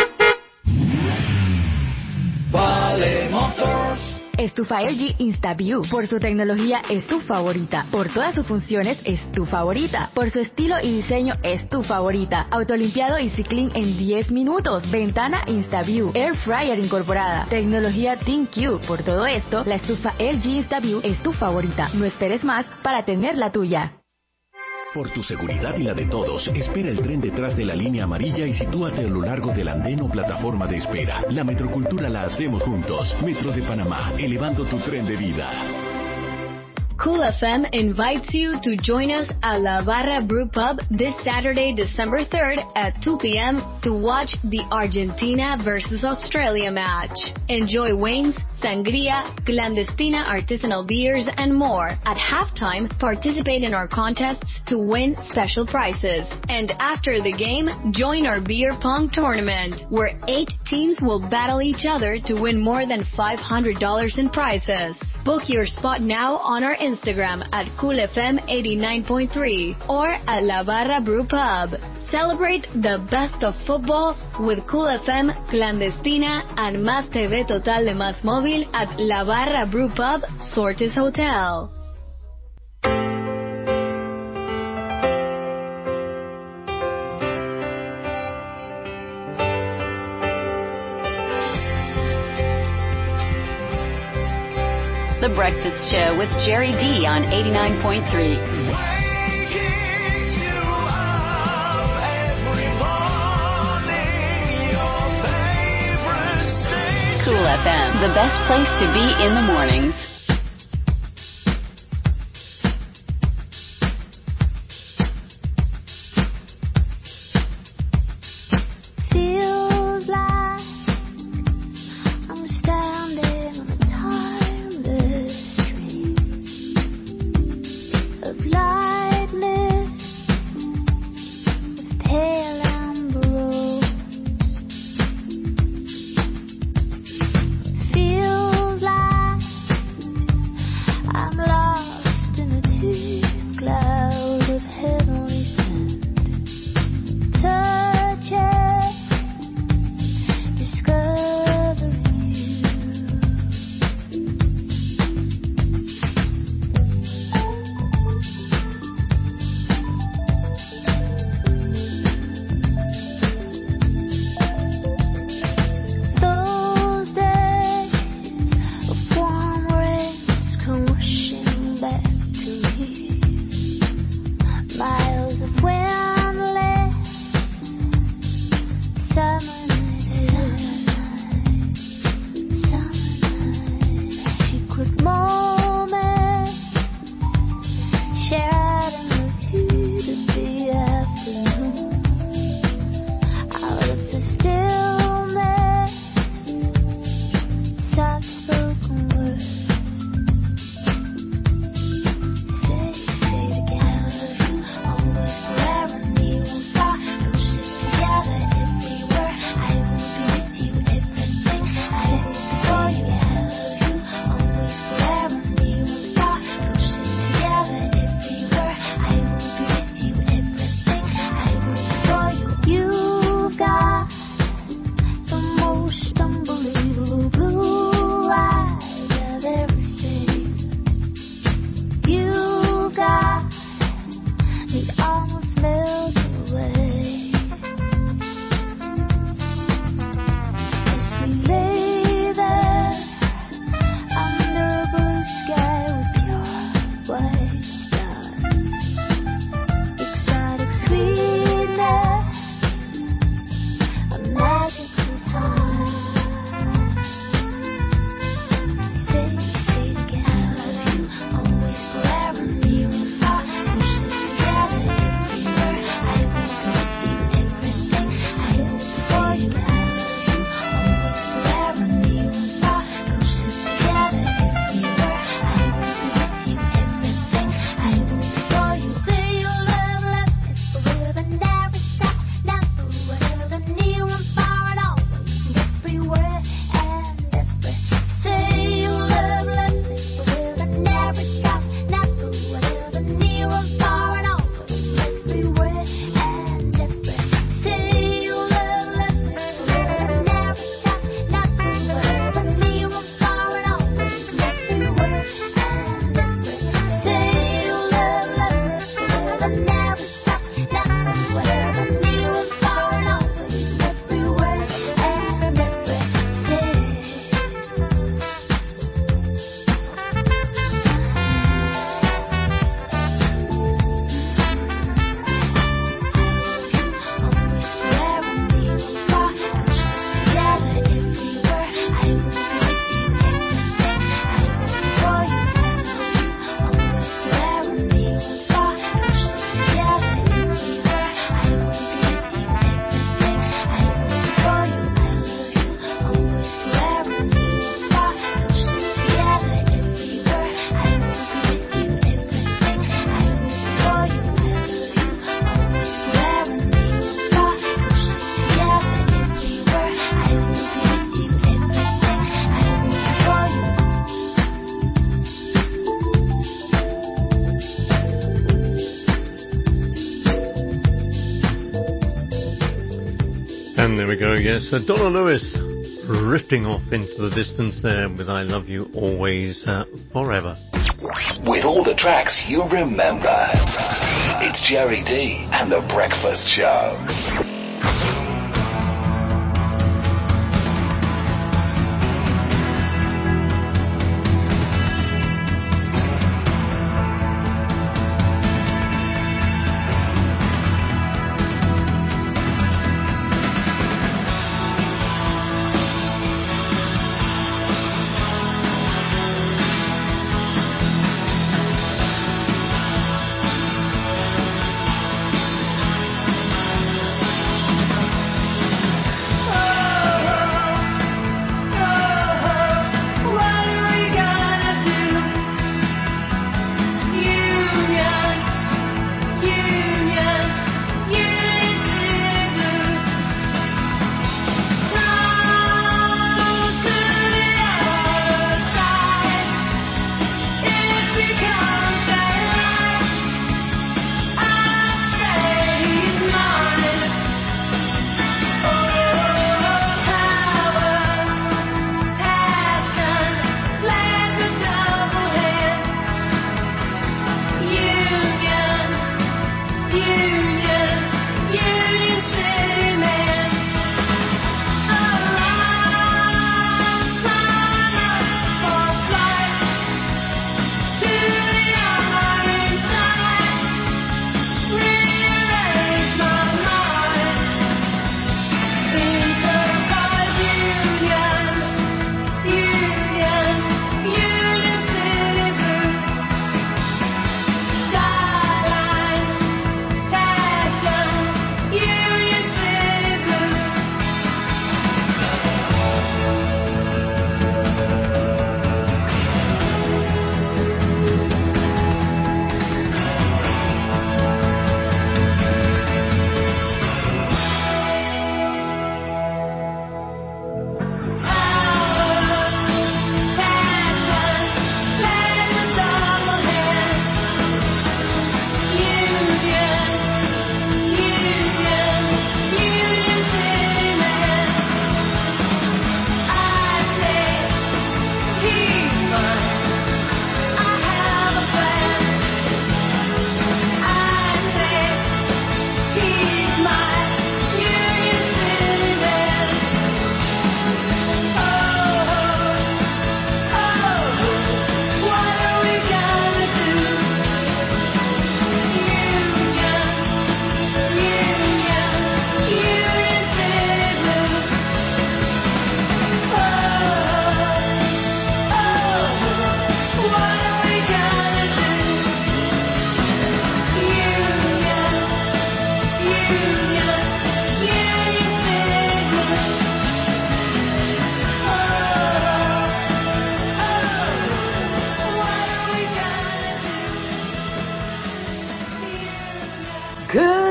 Vale Motors. Estufa LG InstaView. Por su tecnología es tu favorita. Por todas sus funciones es tu favorita. Por su estilo y diseño es tu favorita. Autolimpiado y ciclín en 10 minutos. Ventana InstaView. Air Fryer incorporada. Tecnología ThinQ. Por todo esto, la estufa LG InstaView es tu favorita. No esperes más para tener la tuya. Por tu seguridad y la de todos, espera el tren detrás de la línea amarilla y sitúate a lo largo del andén o plataforma de espera. La metrocultura la hacemos juntos. Metro de Panamá, elevando tu tren de vida. Cool FM invites you to join us at La Barra Brew Pub this Saturday, December 3rd at 2 p.m. to watch the Argentina versus Australia match. Enjoy wings, sangria, clandestina artisanal beers, and more. At halftime, participate in our contests to win special prizes. And after the game, join our beer pong tournament, where 8 teams will battle each other to win more than $500 in prizes. Book your spot now on our Instagram at CoolFM 89.3 or at La Barra Brew Pub. Celebrate the best of football with Cool FM, Clandestina, and Más TV Total de Más Móvil at La Barra Brew Pub, Sortes Hotel. The Breakfast Show with Jerry D on 89.3. Cool FM, the best place to be in the mornings. Feels like I'm standing on a timeless stream of lightness, of pale amber rose. Feels like rushing back to me. Miles of windless summer night, a secret moment shared in the heat of the afternoon. Out of the stillness, soft-spoken words. Stay together, always, forever, near and far. Go sit together everywhere. I will be with you, everything. Say for you, I love you, always, forever, near and far. Go sit together everywhere. I will be with you, everything. I will be for you. You've got the most unbelievable blue eyes I've ever seen. You got me almost melt away as we lay there under a blue sky with pure white stars. Exotic sweetness, a magical time. Stay together, you always, forever, near and far. We sit together everywhere. I will be with you, everything. I will be for you, I love you, always, forever, near and far. Go sit together everywhere. I will be with you, everything. I will be for you. Say your love left me forever, never stop, never, whatever, near and far and always, everywhere and every. Say your love left me forever, never stop, never, whatever, near and far and always, everywhere and every. Say your love left me forever, never stop, never, whatever, near and far and always, everywhere and every. Say your love left me forever, never stop, never, whatever, near and far and always, everywhere and And there we go, yes. Donna Lewis drifting off into the distance there with I Love You Always Forever. With all the tracks you remember. It's Jerry D and The Breakfast Show.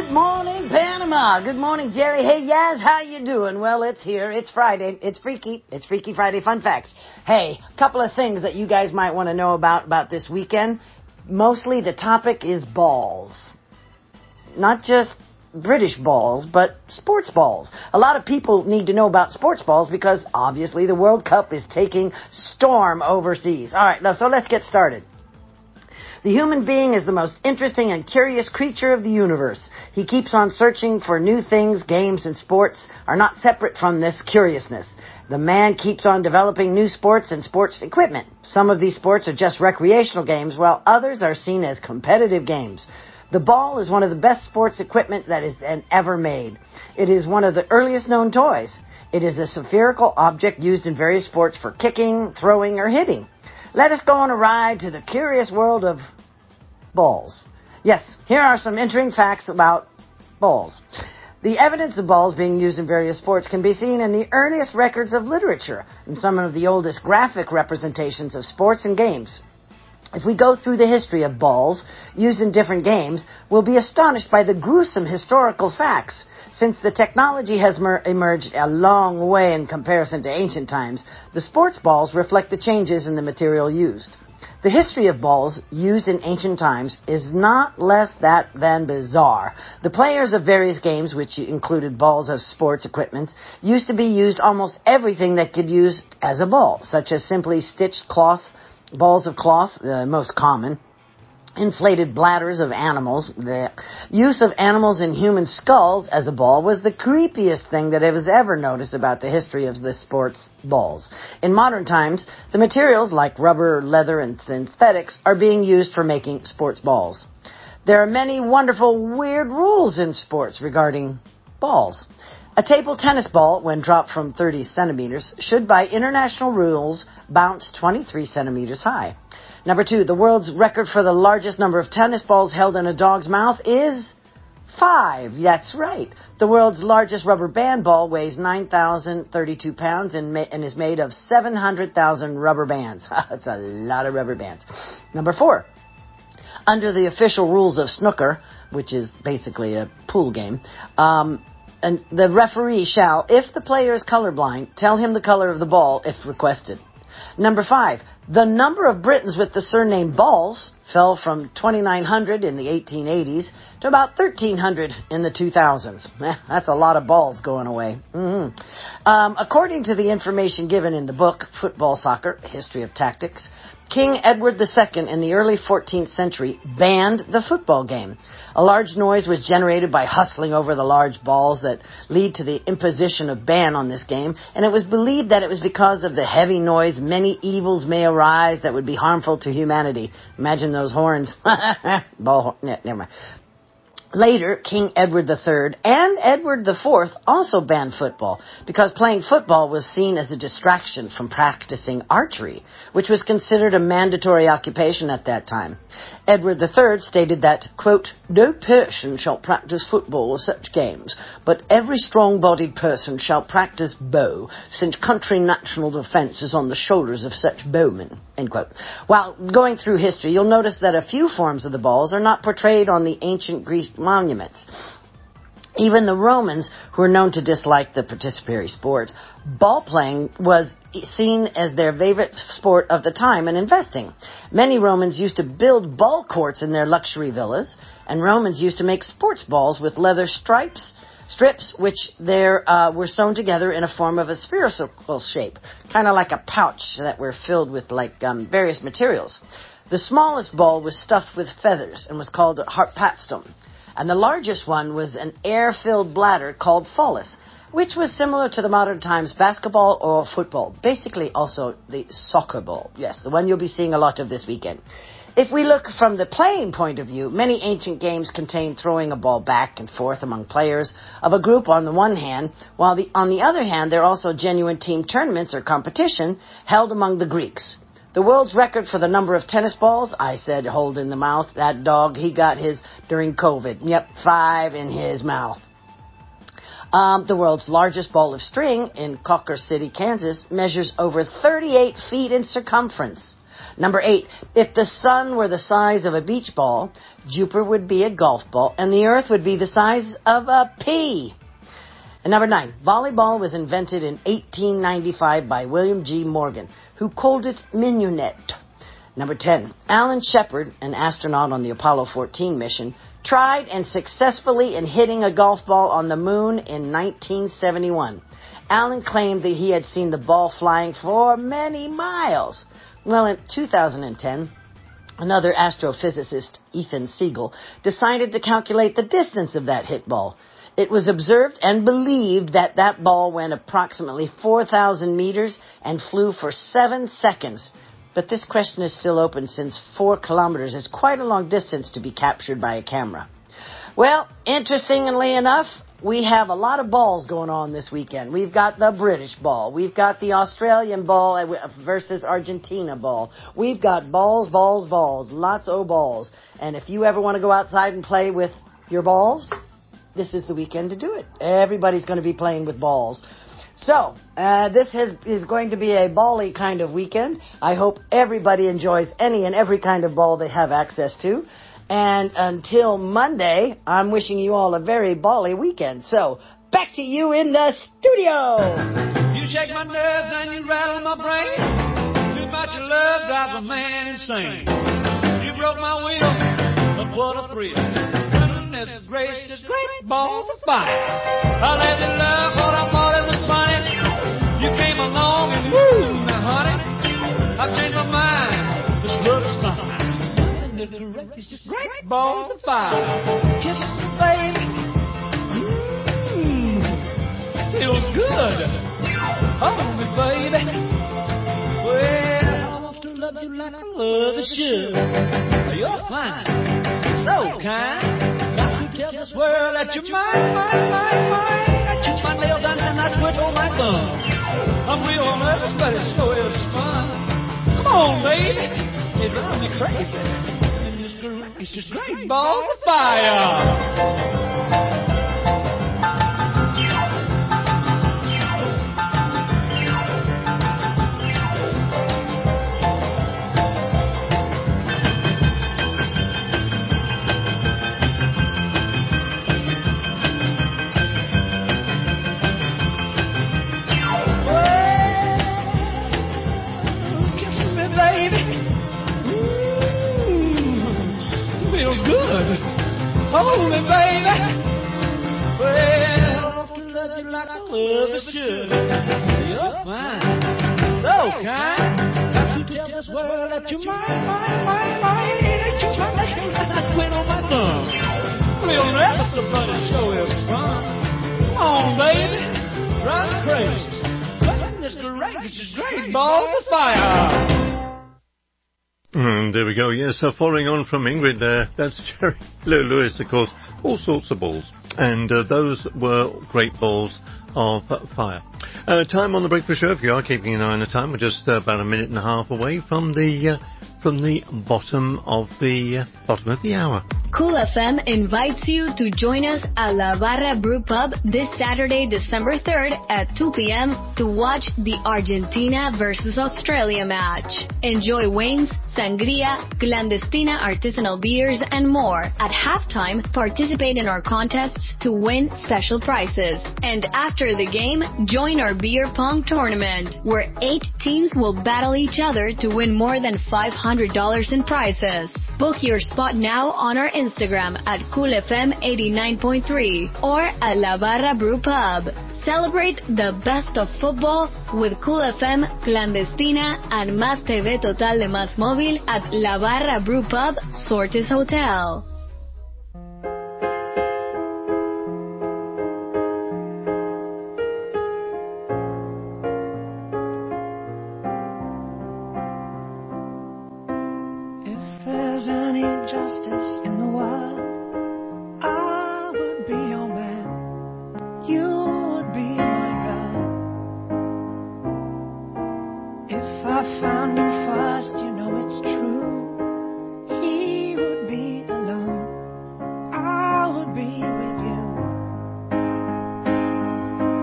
Good morning, Panama. Good morning, Jerry. Hey, Yaz, how you doing? Well, it's here. It's Friday. It's Freaky. It's Freaky Friday Fun Facts. Hey, a couple of things that you guys might want to know about this weekend. Mostly the topic is balls. Not just British balls, but sports balls. A lot of people need to know about sports balls because obviously the World Cup is taking storm overseas. All right, now, so let's get started. The human being is the most interesting and curious creature of the universe. He keeps on searching for new things. Games and sports are not separate from this curiousness. The man keeps on developing new sports and sports equipment. Some of these sports are just recreational games, while others are seen as competitive games. The ball is one of the best sports equipment that is ever made. It is one of the earliest known toys. It is a spherical object used in various sports for kicking, throwing, or hitting. Let us go on a ride to the curious world of balls. Yes, here are some interesting facts about balls. The evidence of balls being used in various sports can be seen in the earliest records of literature and some of the oldest graphic representations of sports and games. If we go through the history of balls used in different games, we'll be astonished by the gruesome historical facts. Since the technology has emerged a long way in comparison to ancient times, the sports balls reflect the changes in the material used. The history of balls used in ancient times is not less than bizarre. The players of various games, which included balls as sports equipment, used to be used almost everything that could use as a ball, such as simply stitched cloth, balls of cloth, the most common, inflated bladders of animals. The use of animals in human skulls as a ball was the creepiest thing that I was ever noticed about the history of the sports balls. In modern times, the materials like rubber, leather, and synthetics are being used for making sports balls. There are many wonderful, weird rules in sports regarding balls. A table tennis ball, when dropped from 30 centimeters, should by international rules bounce 23 centimeters high. Number 2, the world's record for the largest number of tennis balls held in a dog's mouth is 5. That's right. The world's largest rubber band ball weighs 9,032 pounds and is made of 700,000 rubber bands. That's a lot of rubber bands. Number 4, under the official rules of snooker, which is basically a pool game, and the referee shall, if the player is colorblind, tell him the color of the ball if requested. Number 5, the number of Britons with the surname Balls fell from 2,900 in the 1880s to about 1,300 in the 2000s. That's a lot of balls going away. According to the information given in the book, Football Soccer, History of Tactics, King Edward II in the early 14th century banned the football game. A large noise was generated by hustling over the large balls that lead to the imposition of ban on this game, and it was believed that it was because of the heavy noise many evils may arise that would be harmful to humanity. Imagine those horns. Never mind. Later, King Edward III and Edward IV also banned football because playing football was seen as a distraction from practicing archery, which was considered a mandatory occupation at that time. Edward III stated that, quote, no person shall practice football or such games, but every strong-bodied person shall practice bow, since country national defense is on the shoulders of such bowmen, end quote. While going through history, you'll notice that a few forms of the balls are not portrayed on the ancient Greek monuments. Even the Romans, who were known to dislike the participatory sport, ball playing was seen as their favorite sport of the time and investing. Many Romans used to build ball courts in their luxury villas, and Romans used to make sports balls with leather strips, which were sewn together in a form of a spherical shape, kind of like a pouch that were filled with various materials. The smallest ball was stuffed with feathers and was called a harpastone. And the largest one was an air-filled bladder called phallus, which was similar to the modern times basketball or football. Basically also the soccer ball. Yes, the one you'll be seeing a lot of this weekend. If we look from the playing point of view, many ancient games contain throwing a ball back and forth among players of a group on the one hand, while on the other hand, there are also genuine team tournaments or competition held among the Greeks. The world's record for the number of tennis balls, I said, hold in the mouth. That dog, he got his during COVID. Yep, 5 in his mouth. The world's largest ball of string in Cawker City, Kansas, measures over 38 feet in circumference. Number 8, if the sun were the size of a beach ball, Jupiter would be a golf ball, and the Earth would be the size of a pea. And number 9, volleyball was invented in 1895 by William G. Morgan, who called it mignonette. Number 10, Alan Shepard, an astronaut on the Apollo 14 mission, tried and successfully in hitting a golf ball on the moon in 1971. Alan claimed that he had seen the ball flying for many miles. Well, in 2010, another astrophysicist, Ethan Siegel, decided to calculate the distance of that hit ball. It was observed and believed that that ball went approximately 4,000 meters and flew for 7 seconds. But this question is still open since 4 kilometers is quite a long distance to be captured by a camera. Well, interestingly enough, we have a lot of balls going on this weekend. We've got the British ball. We've got the Australian ball versus Argentina ball. We've got balls, lots of balls. And if you ever want to go outside and play with your balls, this is the weekend to do it. Everybody's going to be playing with balls. So, this is going to be a ball-y kind of weekend. I hope everybody enjoys any and every kind of ball they have access to. And until Monday, I'm wishing you all a very ball-y weekend. So, back to you in the studio. You shake my nerves and you rattle my brain. Too much love drives a man insane. You broke my will, but what a thrill. Goodness gracious, great balls of fire. I let you love what I thought it was funny. You came along and woo, now honey, I've changed my mind. This love is fine. Goodness gracious, great balls of fire. Kisses, baby. Feels good. Hold me, baby. Well, I want to love you like I love a should. You're fine, so kind. Tell this world that you're mine. I chew my nails and I twiddle my thumb. I'm real nervous, but it sure is fun. Come on, baby, it drives me crazy. It's just great balls of fire. Hold me, baby. Well, I want to love you like I love a should. You're fine, so kind. Got to tell this world that you're mine. That you're my nails and I quit on my thumb. Real nervous, but it sure is fun. Come on, baby, drive me crazy. Goodness gracious, great balls of fire. There we go. Yes, so following on from Ingrid there, that's Jerry Lewis, of course, all sorts of balls. And those were great balls of fire. Time on the Breakfast Show, if you are keeping an eye on the time, we're just about a minute and a half away from the bottom of the hour. Cool FM invites you to join us at La Barra Brew Pub this Saturday, December 3rd at 2 p.m. to watch the Argentina versus Australia match. Enjoy wings, sangria, clandestina artisanal beers, and more. At halftime, participate in our contests to win special prizes. And after the game, join our beer pong tournament, where 8 teams will battle each other to win more than $500 in prizes. Book your spot now on our Instagram at CoolFM 89.3 or at La Barra Brew Pub. Celebrate the best of football with Cool FM, Clandestina, and Más TV Total de Más Móvil at La Barra Brew Pub, Sortes Hotel. If there's any justice in the world, I would be your man. You would be my girl. If I found you first, you know it's true. He would be alone. I would be with you.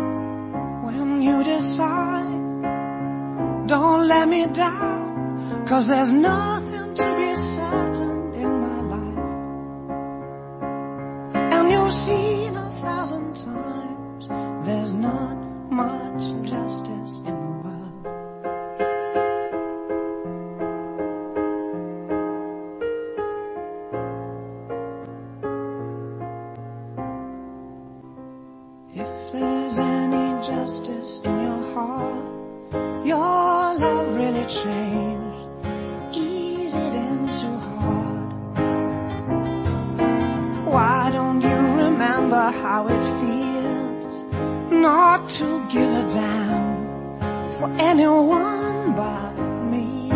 When you decide, don't let me down. 'Cause 'cause there's nothing to be certain in my life. And you've seen 1,000 times there's not much justice in the world. If there's any justice in your heart, your love really changed. Ease it in too hard. Why don't you remember how it feels not to give a damn for anyone but me?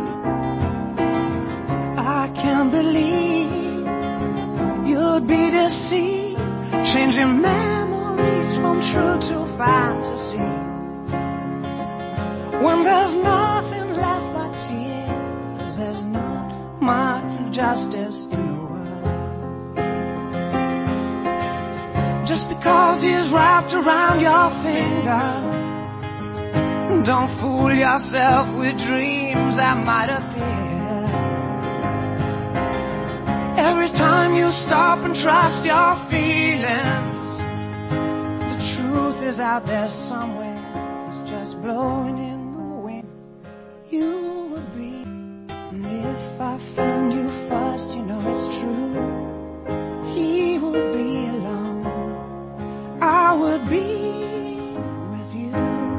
I can't believe you'd be deceived, changing memories from true to fantasy. When there's nothing left but tears, there's not much justice in the world. Just because he's wrapped around your finger, don't fool yourself with dreams that might appear. Every time you stop and trust your feelings, the truth is out there somewhere, it's just blowing in. You would be, and if I found you first, you know it's true. He would be alone, I would be with you.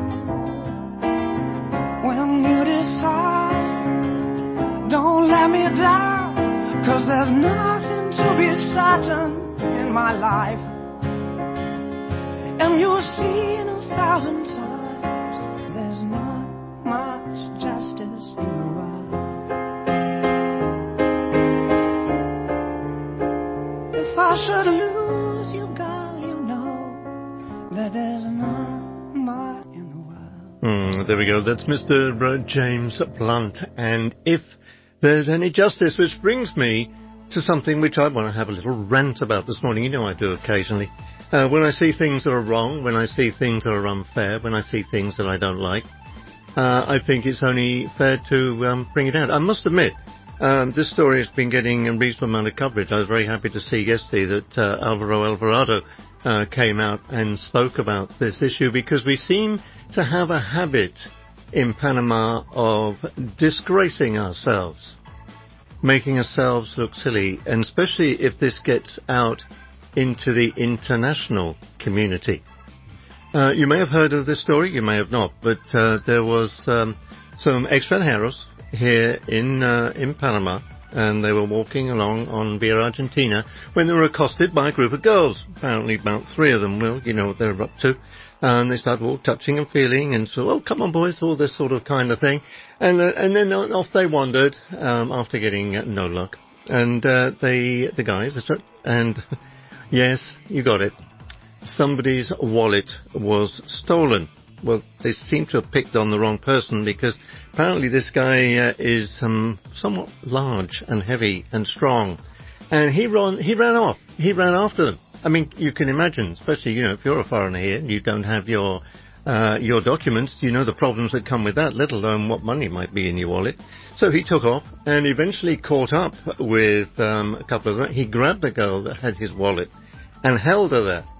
When you decide, don't let me down, 'cause there's nothing to be certain in my life. And you'll see in 1,000 times, there's not much justice in the world. If I should lose you, girl, you know that there's not much in the world. There we go. That's Mr. James Blunt. And if there's any justice, which brings me to something which I want to have a little rant about this morning. You know I do occasionally. When I see things that are wrong, when I see things that are unfair, when I see things that I don't like, I think it's only fair to bring it out. I must admit, this story has been getting a reasonable amount of coverage. I was very happy to see yesterday that Alvaro Alvarado came out and spoke about this issue, because we seem to have a habit in Panama of disgracing ourselves, making ourselves look silly, and especially if this gets out into the international community. You may have heard of this story, you may have not, but there was some extranjeros here in Panama, and they were walking along on Via Argentina when they were accosted by a group of girls. Apparently about 3 of them, well, you know what they're up to. And they started all touching and feeling, and so, oh, come on, boys, all this sort of kind of thing. And then off they wandered, after getting no luck. And the guys, and yes, you got it. Somebody's wallet was stolen. Well, they seem to have picked on the wrong person, because apparently this guy is somewhat large and heavy and strong. And he ran off. He ran after them. I mean, you can imagine, especially, you know, if you're a foreigner here and you don't have your documents, you know the problems that come with that, let alone what money might be in your wallet. So he took off and eventually caught up with a couple of them. He grabbed the girl that had his wallet and held her there.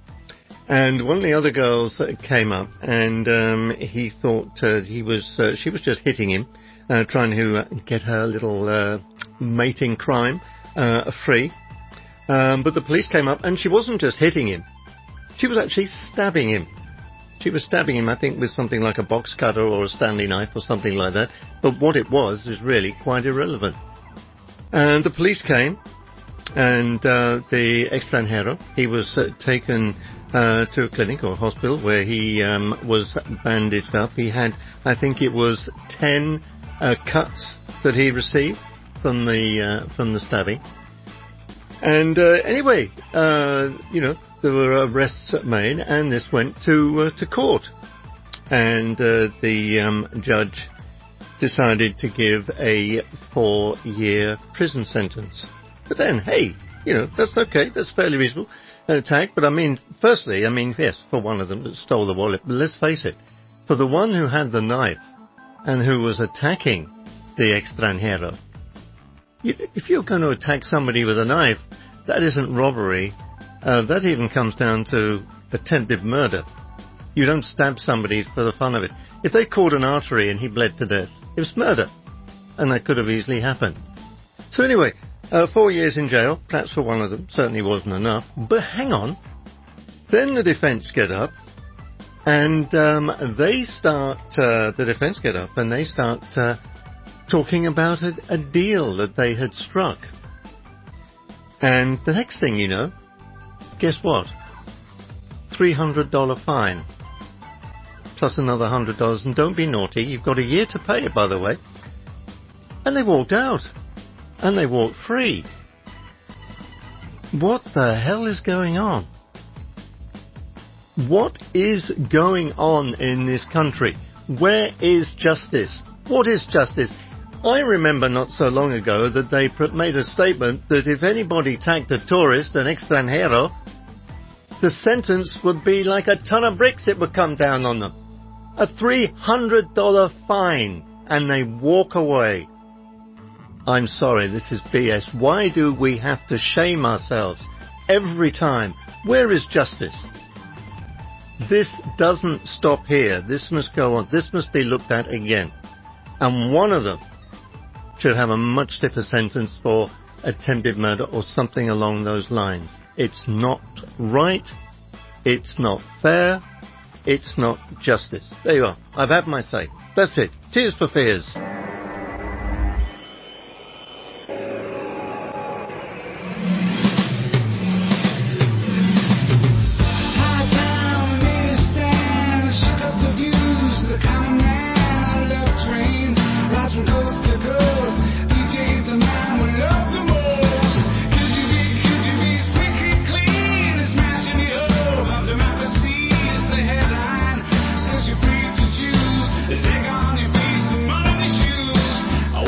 And one of the other girls came up, and he thought she was just hitting him, trying to get her little mating crime free. But the police came up, and she wasn't just hitting him. She was actually stabbing him. She was stabbing him, I think, with something like a box cutter or a Stanley knife or something like that. But what it was is really quite irrelevant. And the police came, and the extranjero, he was taken to a clinic or hospital where he was bandaged up. He had, I think it was 10 cuts that he received from the stabbing. And anyway, you know, there were arrests made, and this went to court. And the judge decided to give a 4-year prison sentence. But then, hey, you know, that's okay, that's fairly reasonable. An attack, but I mean, firstly, yes, for one of them that stole the wallet, but let's face it, for the one who had the knife and who was attacking de extranjero. If you're going to attack somebody with a knife, that isn't robbery. That even comes down to attempted murder. You don't stab somebody for the fun of it. If they caught an artery and he bled to death, it was murder. And that could have easily happened. So anyway, 4 years in jail, perhaps for one of them, certainly wasn't enough. But hang on. Then the defense get up, and they start talking about a deal that they had struck. And the next thing you know, guess what? $300 fine. Plus another $100, and don't be naughty, you've got a year to pay it, by the way. And they walked out. And they walked free. What the hell is going on? What is going on in this country? Where is justice? What is justice? I remember not so long ago that they made a statement that if anybody tagged a tourist, an extranjero, the sentence would be like a ton of bricks. It would come down on them. A $300 fine, and they walk away. I'm sorry, this is BS. Why do we have to shame ourselves every time? Where is justice? This doesn't stop here. This must go on. This must be looked at again. And one of them should have a much stiffer sentence for attempted murder or something along those lines. It's not right. It's not fair. It's not justice. There you are. I've had my say. That's it. Tears for Fears. Take on your piece of money shoes.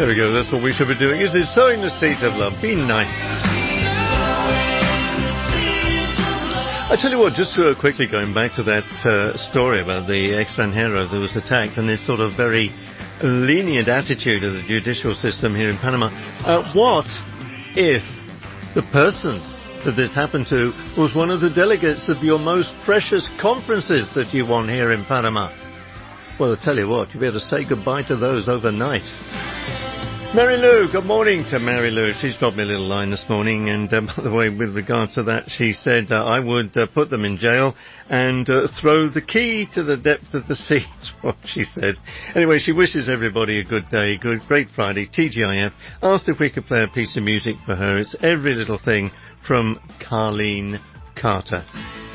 There we go. That's what we should be doing. Is it sowing the seeds of love? Be nice. I tell you what, just quickly going back to that story about the extranjero that was attacked and this sort of very lenient attitude of the judicial system here in Panama. What if the person that this happened to was one of the delegates of your most precious conferences that you won here in Panama? Well, I tell you what, you better say goodbye to those overnight. Mary Lou, good morning to Mary Lou. She's got me a little line this morning, and by the way, with regard to that, she said I would put them in jail and throw the key to the depth of the sea, is what she said. Anyway, she wishes everybody a good day, great Friday. TGIF asked if we could play a piece of music for her. It's Every Little Thing from Carlene Carter.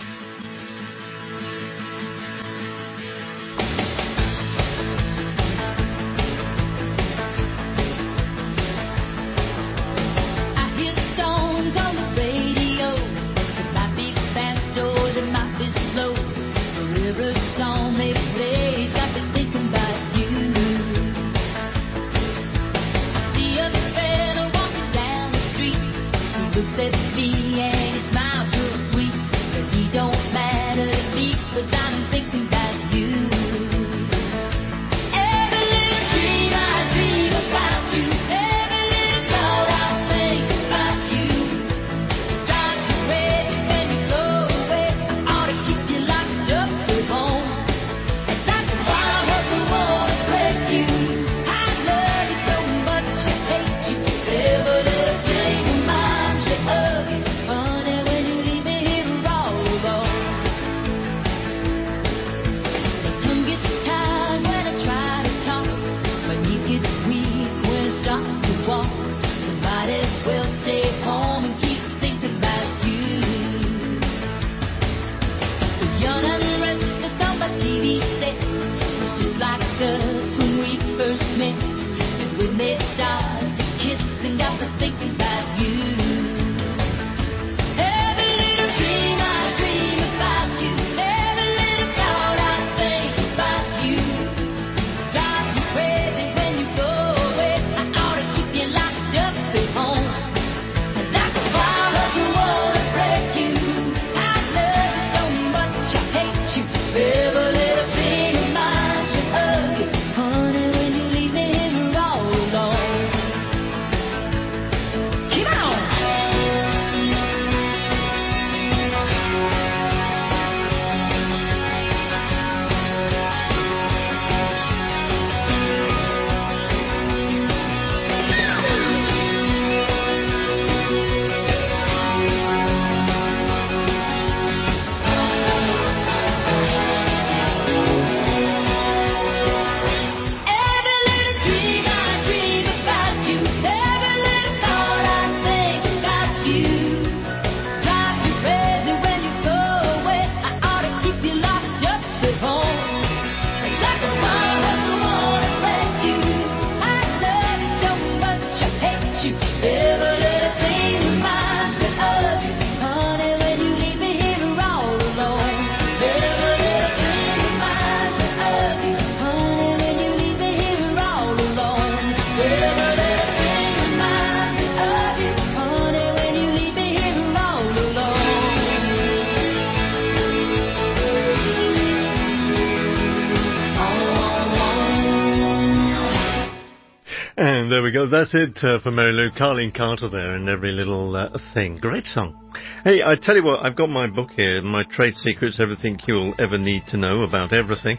And there we go. That's it for Mary Lou. Carlene Carter there and Every Little Thing. Great song. Hey, I tell you what, I've got my book here, My Trade Secrets, Everything You'll Ever Need to Know About Everything,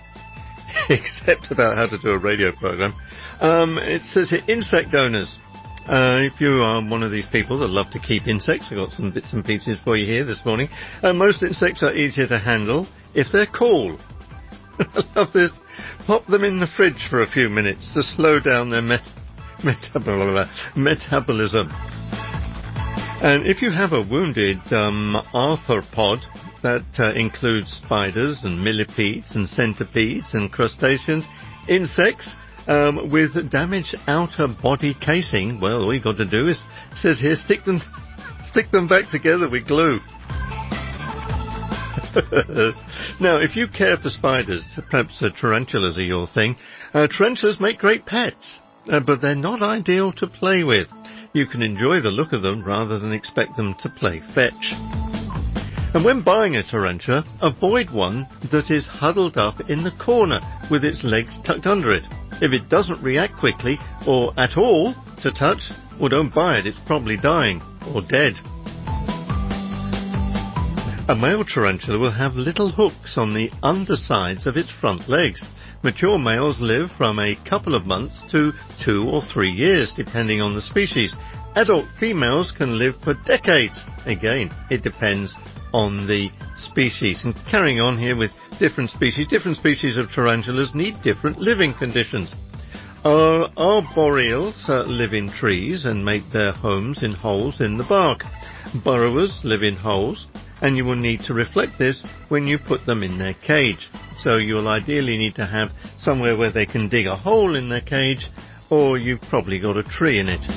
except about how to do a radio program. It says here, insect owners. If you are one of these people that love to keep insects, I've got some bits and pieces for you here this morning. Most insects are easier to handle if they're cool. I love this. Pop them in the fridge for a few minutes to slow down their metabolism. And if you have a wounded arthropod, that includes spiders and millipedes and centipedes and crustaceans, insects with damaged outer body casing, well, all you've got to do is, it says here, stick them back together with glue. Now, if you care for spiders, perhaps tarantulas are your thing. Tarantulas make great pets. but they're not ideal to play with. You can enjoy the look of them rather than expect them to play fetch. And when buying a tarantula, avoid one that is huddled up in the corner with its legs tucked under it. If it doesn't react quickly or at all to touch, well, don't buy it, it's probably dying or dead. A male tarantula will have little hooks on the undersides of its front legs. Mature males live from a couple of months to 2 or 3 years, depending on the species. Adult females can live for decades. Again, it depends on the species. And carrying on here with different species of tarantulas need different living conditions. Arboreals live in trees and make their homes in holes in the bark. Burrowers live in holes, and you will need to reflect this when you put them in their cage. So you'll ideally need to have somewhere where they can dig a hole in their cage, or you've probably got a tree in it.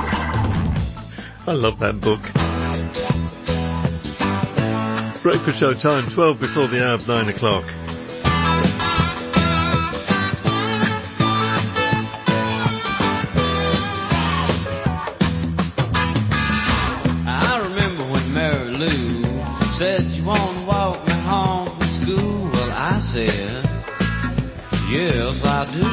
I love that book. Breakfast show time, 12 before the hour of 9 o'clock. I remember when Mary Lou said, "You want to walk me home from school?" Well, I said, "Yes, I do."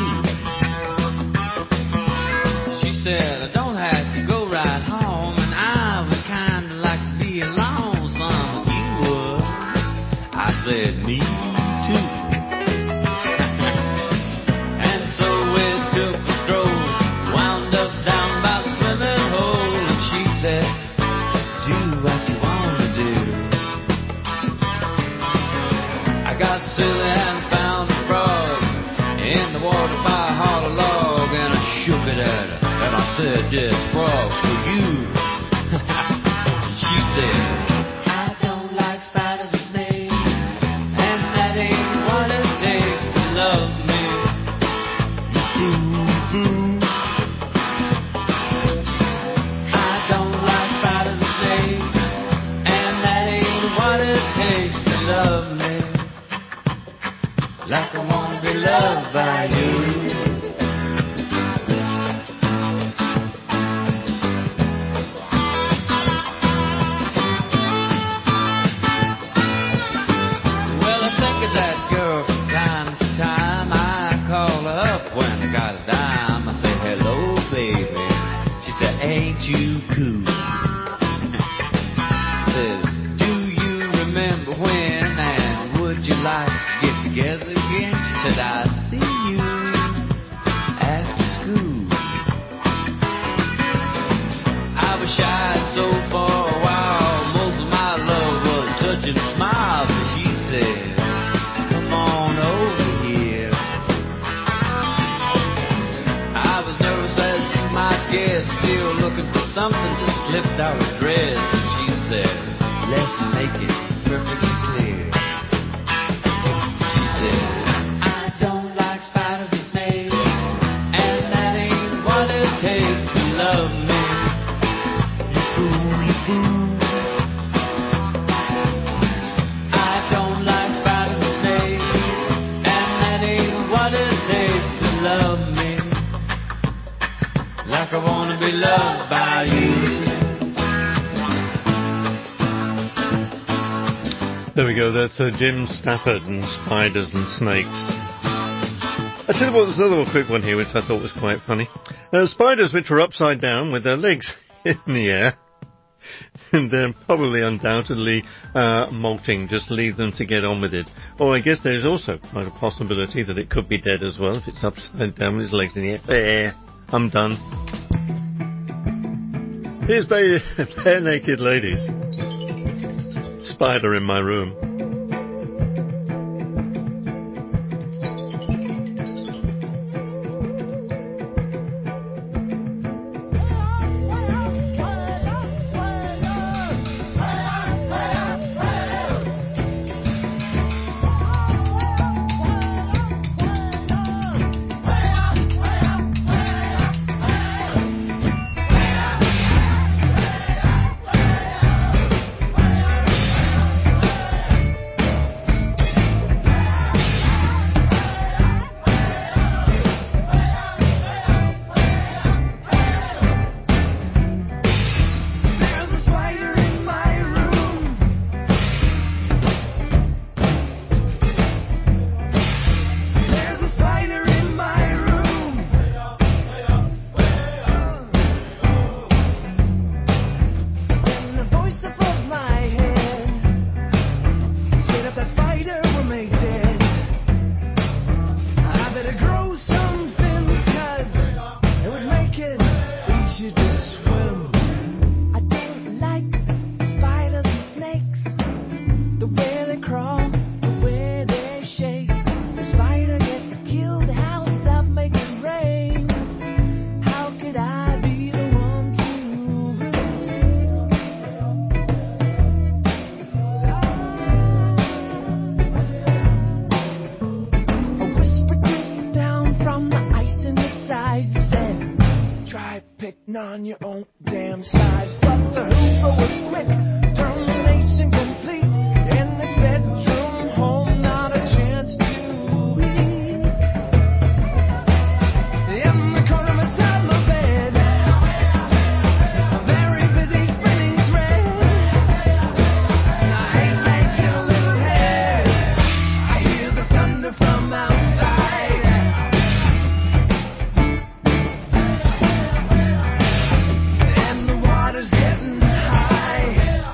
She said, "I don't have to go right home, and I would kind of like to be alone some if you would." I said, "Me too." And so we took a stroll, wound up down by the swimming hole, and she said, "Do what you want to do." I got silly and found a frog in the water by a hollow log, and I shook it at her, and I said, "This frog's for you." She said, "I don't like spiders and snakes, and that ain't what it takes to love me. You fool." I don't like spiders and snakes, and that ain't what it takes to love me. Like I wanna be loved by you. Well, I think of that girl from time to time. I call her up when I got a dime. I say, "Hello, baby." She said, "Ain't you cool?" Said, "Do you remember when, and would you like to get together again?" She said, "I'll see you after school." I was shy so for a while, most of my love was touching smiles, and she said, "Come on over here." I was nervous as you might guess, still looking for something to slip out her dress, and she said, "Let's make it perfectly clear." She said, "I don't like spiders and snakes, and that ain't what it takes to love me. You fool, you fool." I don't like spiders and snakes, and that ain't what it takes to love me. Like I wanna be loved by you. There we go, that's Jim Stafford and Spiders and Snakes. I tell you what, there's another quick one here which I thought was quite funny. Spiders which are upside down with their legs in the air, and they're probably undoubtedly molting, just leave them to get on with it. Or I guess there's also quite a possibility that it could be dead as well if it's upside down with its legs in the air. There, I'm done. Here's Bare Naked Ladies. Spider in my room. on your own damn size. But the hoover was quick, termination complete. In its bedroom, home, not a chance to eat. In the corner beside my bed, a very busy spinning thread. I hate like your little head. I hear the thunder from outside. And the water's getting high.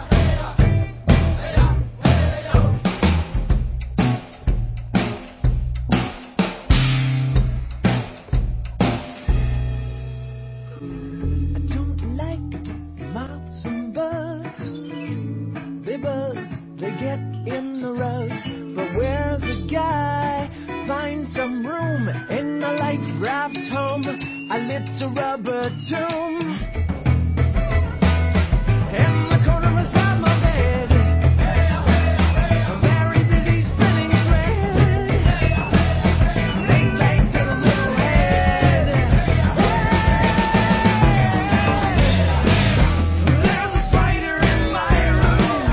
I don't like moths and bugs. They buzz, they get in the rugs. But where's the guy? Find some room in the light raft home. I lit a rubber tomb. In the corner beside my bed, a very busy spinning thread. Legs, legs, and a little head. There's a spider in my room.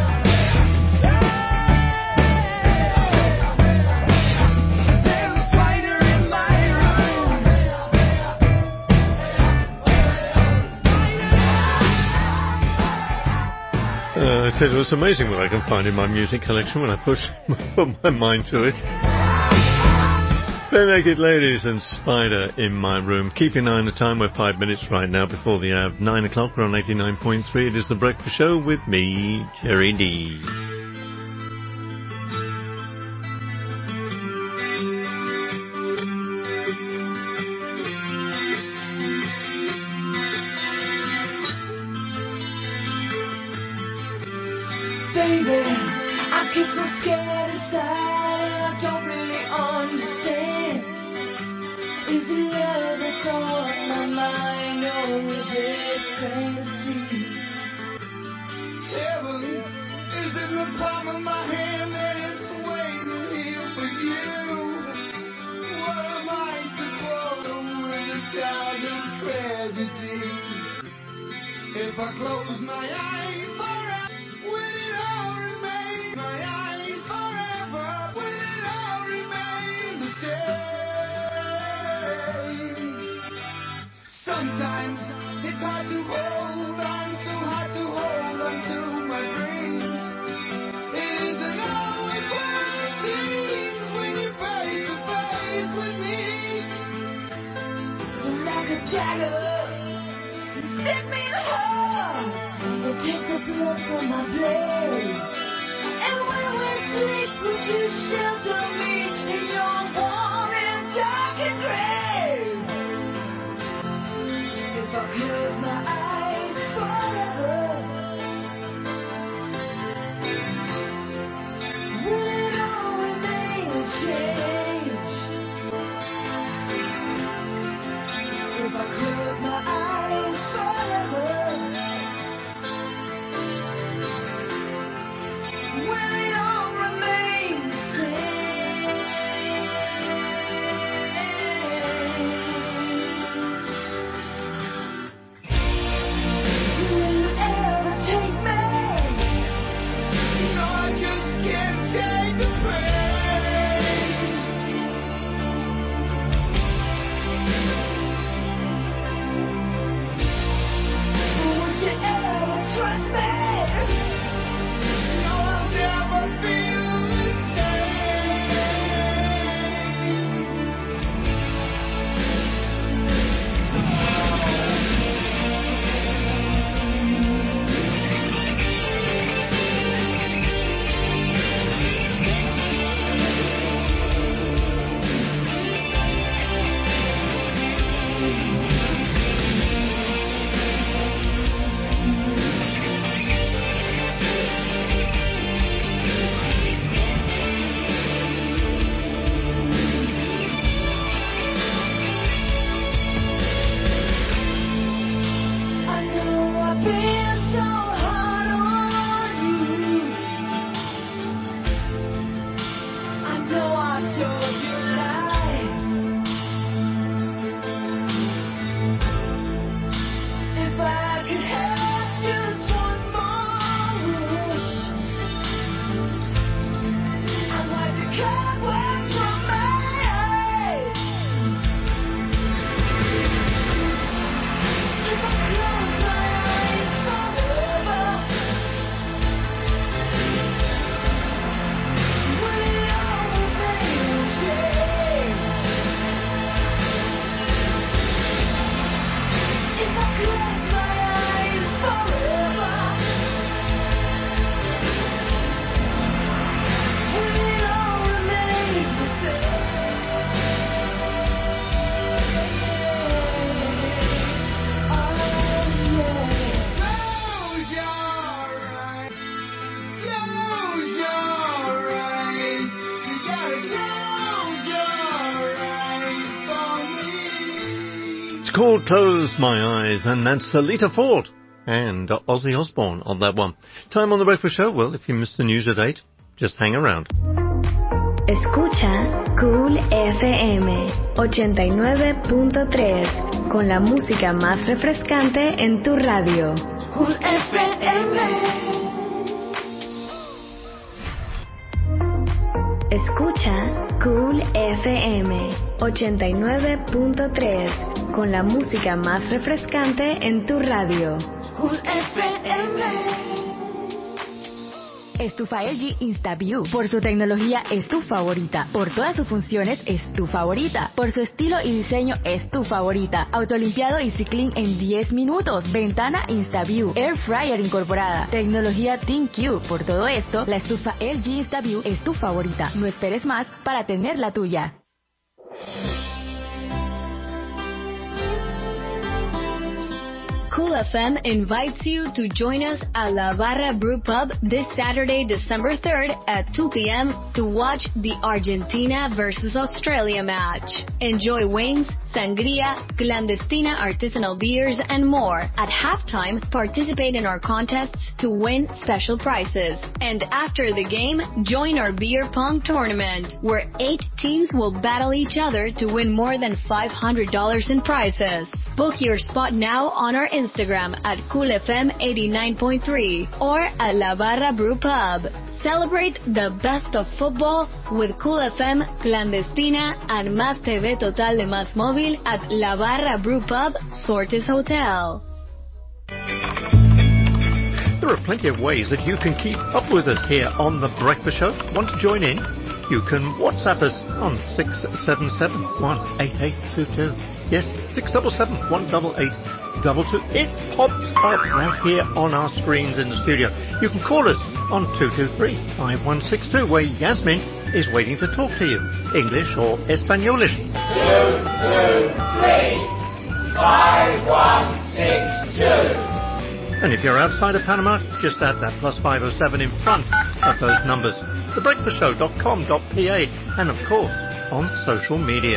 There's a spider in my room. I tell you, it's amazing what I can find in my music collection when I put my mind to it. Bare Naked Ladies and Spider in my room. Keep an eye on the time. We're 5 minutes right now before the hour of 9 o'clock. We're on 89.3. It is The Breakfast Show with me, Jerry D. Baby, I get so scared inside and I don't really understand. Is it love that's on my mind or is it fantasy? Heaven is in the palm of my hand and it's waiting here for you. What am I supposed to do with a childhood tragedy? If I close my eyes forever, will it all remain? My eyes forever, will it all remain the same? Sometimes it's hard to hold on, so hard to hold on to my dreams. It isn't always what it seems when you're face to face with me. Like a dagger, you stick me in the heart. Well, called Close My Eyes, and that's Lita Ford and Ozzy Osbourne on that one. Time on The Breakfast Show. Well, if you missed the news at 8, just hang around. Escucha Cool FM 89.3 con la música más refrescante en tu radio. Cool FM. Escucha Cool FM 89.3 con la música más refrescante en tu radio. Cool FM. Estufa LG InstaView. Por su tecnología es tu favorita. Por todas sus funciones es tu favorita. Por su estilo y diseño es tu favorita. Autolimpiado Easy Clean en 10 minutos. Ventana InstaView. Air Fryer incorporada. Tecnología ThinQ. Por todo esto, la estufa LG InstaView es tu favorita. No esperes más para tener la tuya. Cool FM invites you to join us at La Barra Brew Pub this Saturday, December 3rd at 2 p.m. to watch the Argentina versus Australia match. Enjoy wings, sangria, clandestina artisanal beers, and more. At halftime, participate in our contests to win special prizes. And after the game, join our beer pong tournament, where 8 teams will battle each other to win more than $500 in prizes. Book your spot now on our Instagram at CoolFM89.3 or at La Barra Brew Pub. Celebrate the best of football with Cool FM, Clandestina, and Más TV Total de Más Móvil at La Barra Brew Pub, Sortes Hotel. There are plenty of ways that you can keep up with us here on The Breakfast Show. Want to join in? You can WhatsApp us on 677-18822. Yes, 677-18822. It pops up right here on our screens in the studio. You can call us on 223-5162, where Yasmin is waiting to talk to you. English or Espanolish. 223-5162. And if you're outside of Panama, just add that plus 507 in front of those numbers. thebreakfastshow.com.pa, and of course, on social media.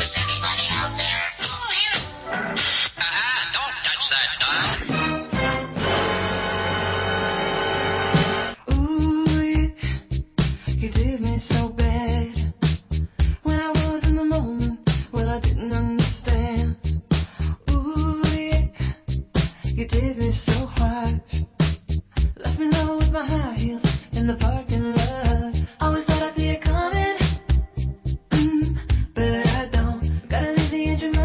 You did me so bad when I was in the moment. Well, I didn't understand. Ooh, yeah, you did me so hard. Left me low with my high heels in the parking lot. Always thought I'd see it coming, but I don't. Gotta leave the engine running.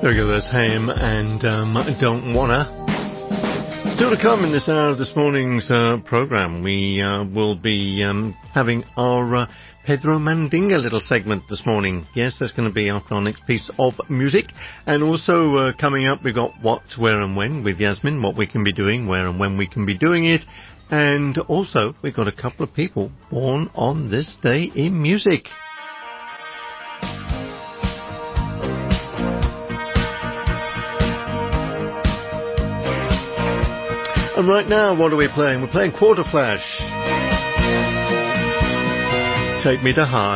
There we go, that's Ham and Don't Wanna. Still to come in this hour of this morning's program, we will be having our Pedro Mandinga little segment this morning. Yes, that's going to be after our next piece of music. And also coming up, we've got What, Where and When with Yasmin, what we can be doing, where and when we can be doing it. And also, we've got a couple of people born on this day in music. And right now, what are we playing? We're playing Quarter Flash. Take Me to Heart.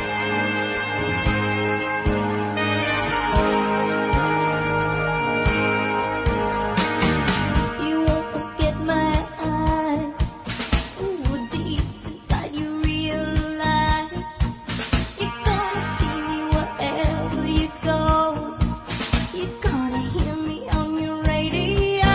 You won't forget my eyes. Ooh, deep inside you realize you're gonna see me wherever you go. You're gonna hear me on your radio.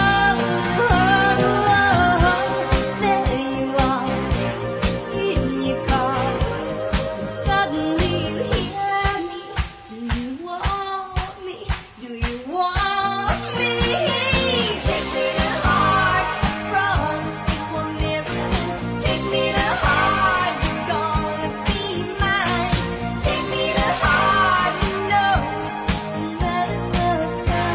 There you are in your car. Suddenly you hear me. Do you want me? Do you want me? Take me to heart. I promise you a miracle. Take me to heart. You're gonna be mine. Take me to heart. You know it's a matter of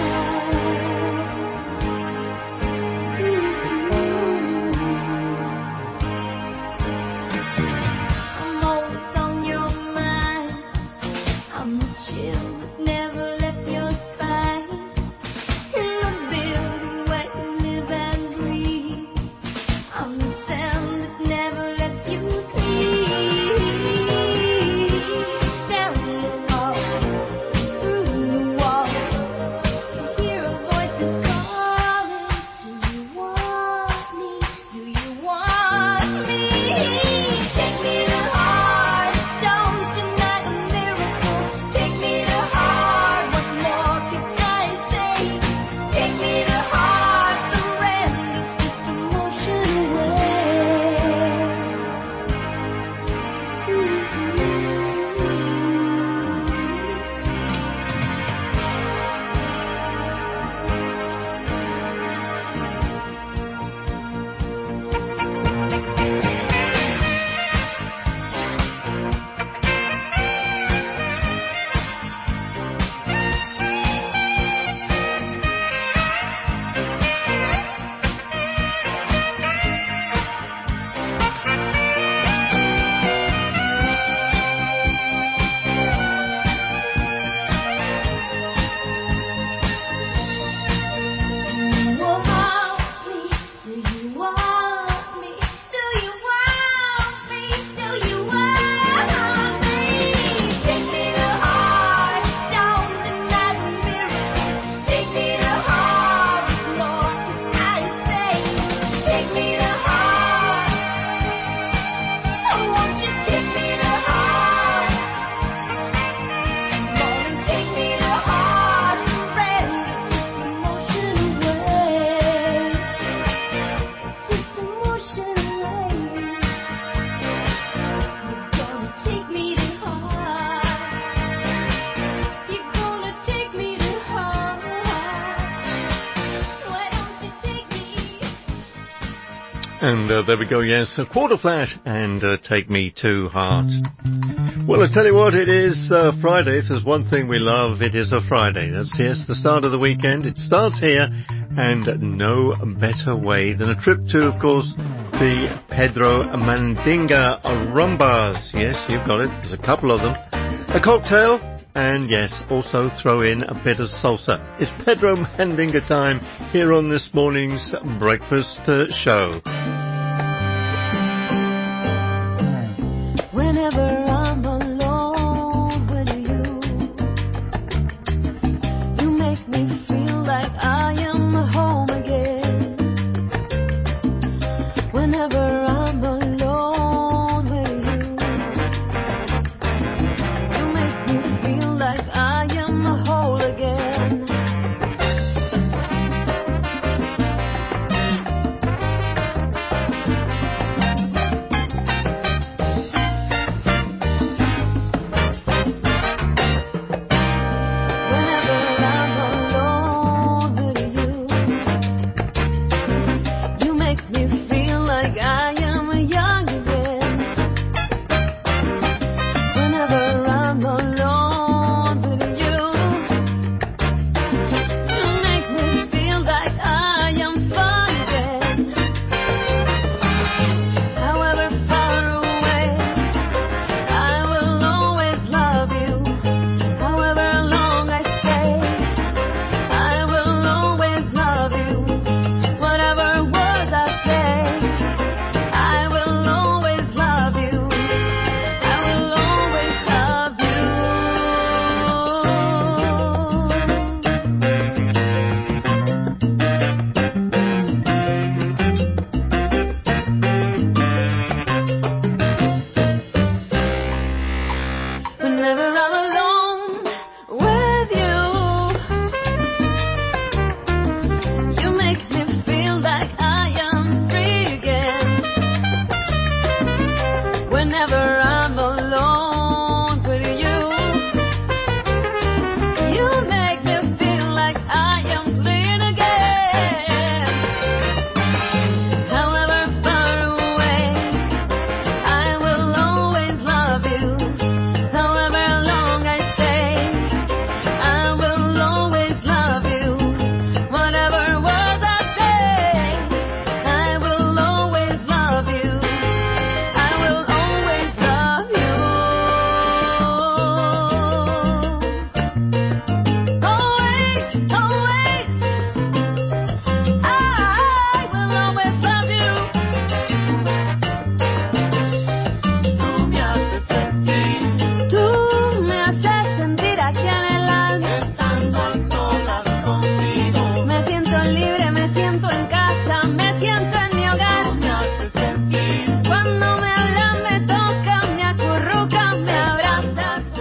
I'm always on your mind. I'm the chill that never left your spine. In the building where you live and breathe. I'm the sound that never lets you sleep. Down the hall, through the wall, you hear a voice that's calling. Do you want me? Do you want me? Take me to heart. Don't deny the miracle. Take me to heart. What more can I say? Take me to heart. The rest is just emotion away. And there we go, yes, a Quarter Flash and Take Me to Heart. Well, I tell you what, it is Friday. If there's one thing we love, it is a Friday. That's, yes, the start of the weekend. It starts here, and no better way than a trip to, of course, the Pedro Mandinga rumbas. Yes, you've got it. There's a couple of them. A cocktail, and yes, also throw in a bit of salsa. It's Pedro Mandinga time here on this morning's breakfast show. Whenever I'm alone with you, you make me feel like I am home again. Whenever I'm alone with you, you make me feel like I am whole again.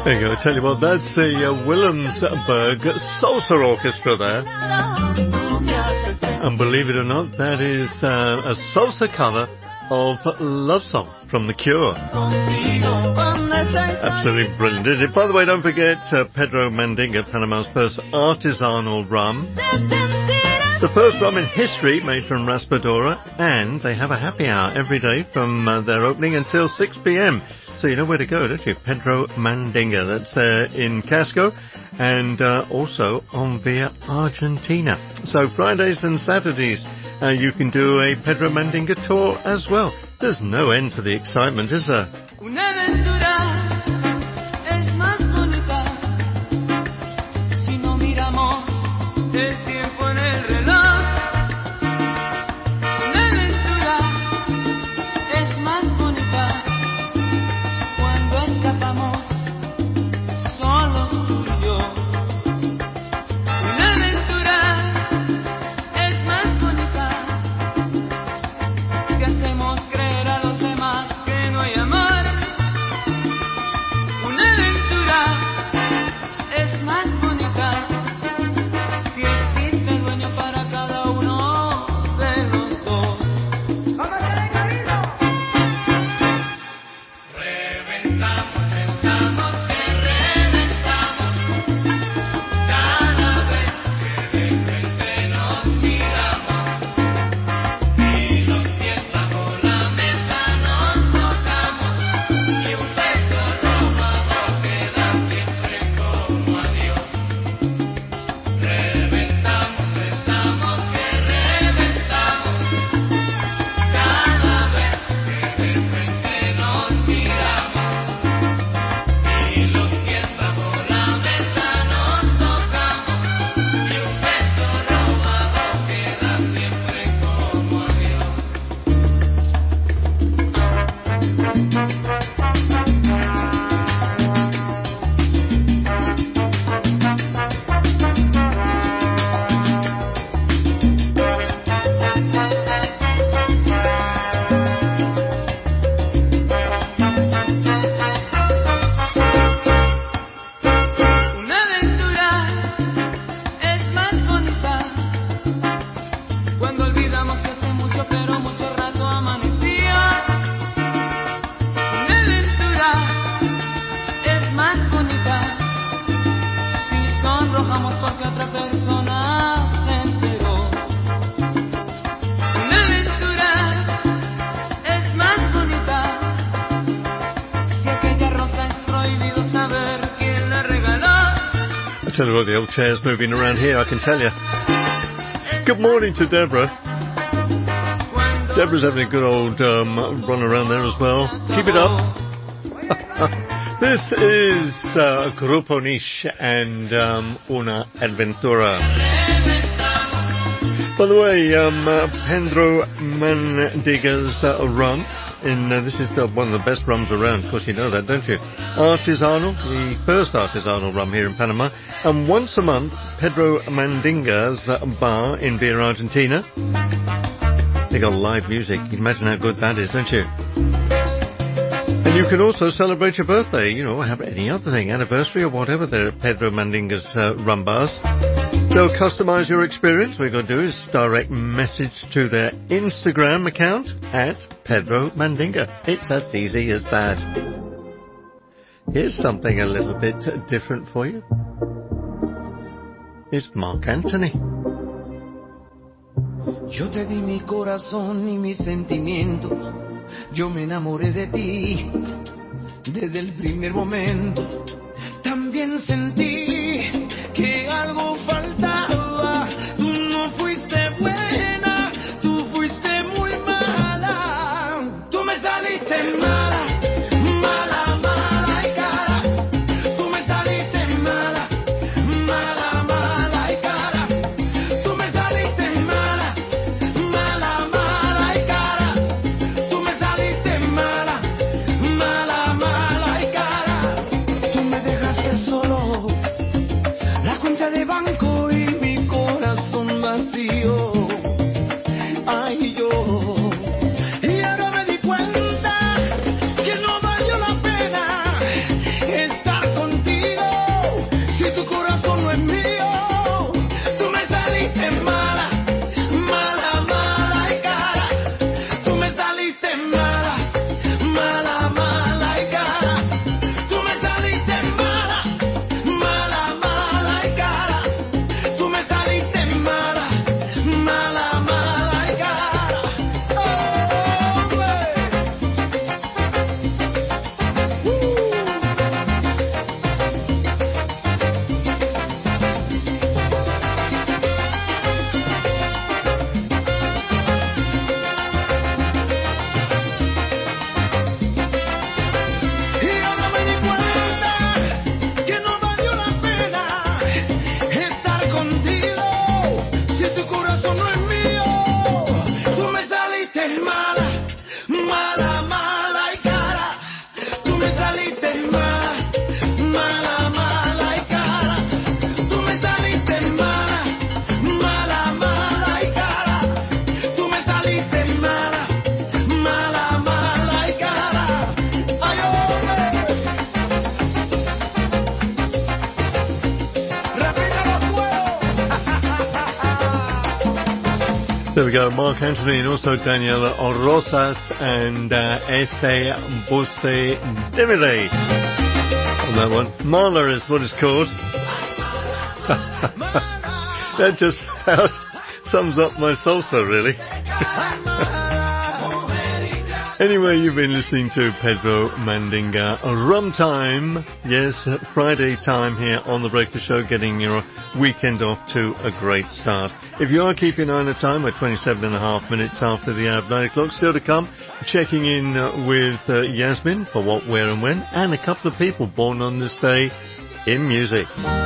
There you go. I tell you what, that's the Williamsburg Salsa Orchestra there. And believe it or not, that is a salsa cover of Love Song from The Cure. Absolutely brilliant, isn't it? By the way, don't forget Pedro Mandinga, Panama's first artisanal rum. The first rum in history made from Raspadora, and they have a happy hour every day from their opening until 6 p.m. So you know where to go, don't you? Pedro Mandinga, that's in Casco, and also on Via Argentina. So Fridays and Saturdays, you can do a Pedro Mandinga tour as well. There's no end to the excitement, is there? Una aventura es más bonita si no miramos el tiempo en el reloj. Una aventura es más bonita cuando escapamos solos tú y yo. Una aventura es más bonita si hacemos creer a los demás que no hay amor. Una aventura es más bonita si existe dueño para cada uno de los dos. ¡Vamos a hacer el camino! Reventamos, estamos que reventamos cada vez que de frente nos miramos y los pies bajo la mesa nos tocamos y un beso robado queda siempre como adiós. Reventamos, estamos que reventamos cada vez que de frente nos miramos y los pies bajo la mesa nos tocamos y un beso robado queda siempre como adiós. Una aventura es más bonita cuando olvidamos que hace mucho, pero mucho rato amanecía. Una aventura es más bonita si sonrojamos porque otra persona se enteró. Una aventura es más bonita si aquella rosa es prohibido saber quién la regaló. I tell you what, the old chair's moving around here, I can tell you. Good morning to Deborah. Deborah's having a good old run around there as well. Keep it up. This is Grupo Niche and Una Aventura. By the way, Pedro Mandiga's rum. This is one of the best rums around. Of course, you know that, don't you? Artisanal, the first artisanal rum here in Panama. And once a month, Pedro Mandinga's bar in Via Argentina. They got live music. You can imagine how good that is, don't you? And you can also celebrate your birthday, you know, have any other thing, anniversary or whatever, there at Pedro Mandinga's rum bars. They'll customize your experience. What you've got to do is direct message to their Instagram account at Pedro Mandinga. It's as easy as that. Here's something a little bit different for you. It's Mark Anthony. Yo te di mi corazón y mis sentimientos. Yo me enamoré de ti desde el primer momento. También sentí que algo faltaba. Tú no fuiste buena, tú fuiste muy mala. Tú me saliste mala, mala, mala y cara. Tú me saliste mala, mala, mala y cara. Tú me saliste mala, mala, mala y cara. Tú me saliste mala, mala, mala y cara. Tú me dejaste solo There we go, Mark Anthony and also Daniela Rosas and Ese Bose Demire on that one. Marla is what it's called. That just about sums up my salsa, really. Anyway, you've been listening to Pedro Mandinga. Rum time. Yes, Friday time here on The Breakfast Show, getting your weekend off to a great start. If you are keeping an eye on the time, we're 27 and a half minutes after the hour of 9 o'clock. Still to come, checking in with Yasmin for what, where and when, and a couple of people born on this day in music.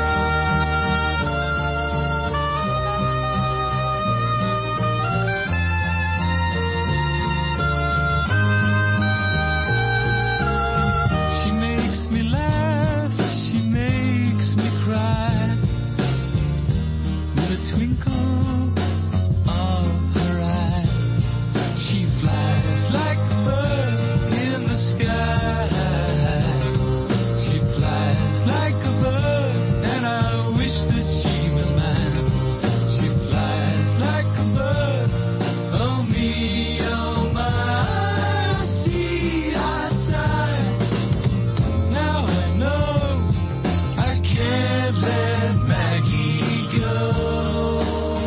She makes me laugh, she makes me cry, with a twinkle of her eye. She flies like a bird in the sky. She flies like a bird, and I wish that she was mine. She flies like a bird, oh me, oh my, see I sigh. Now I know I can't let Maggie go.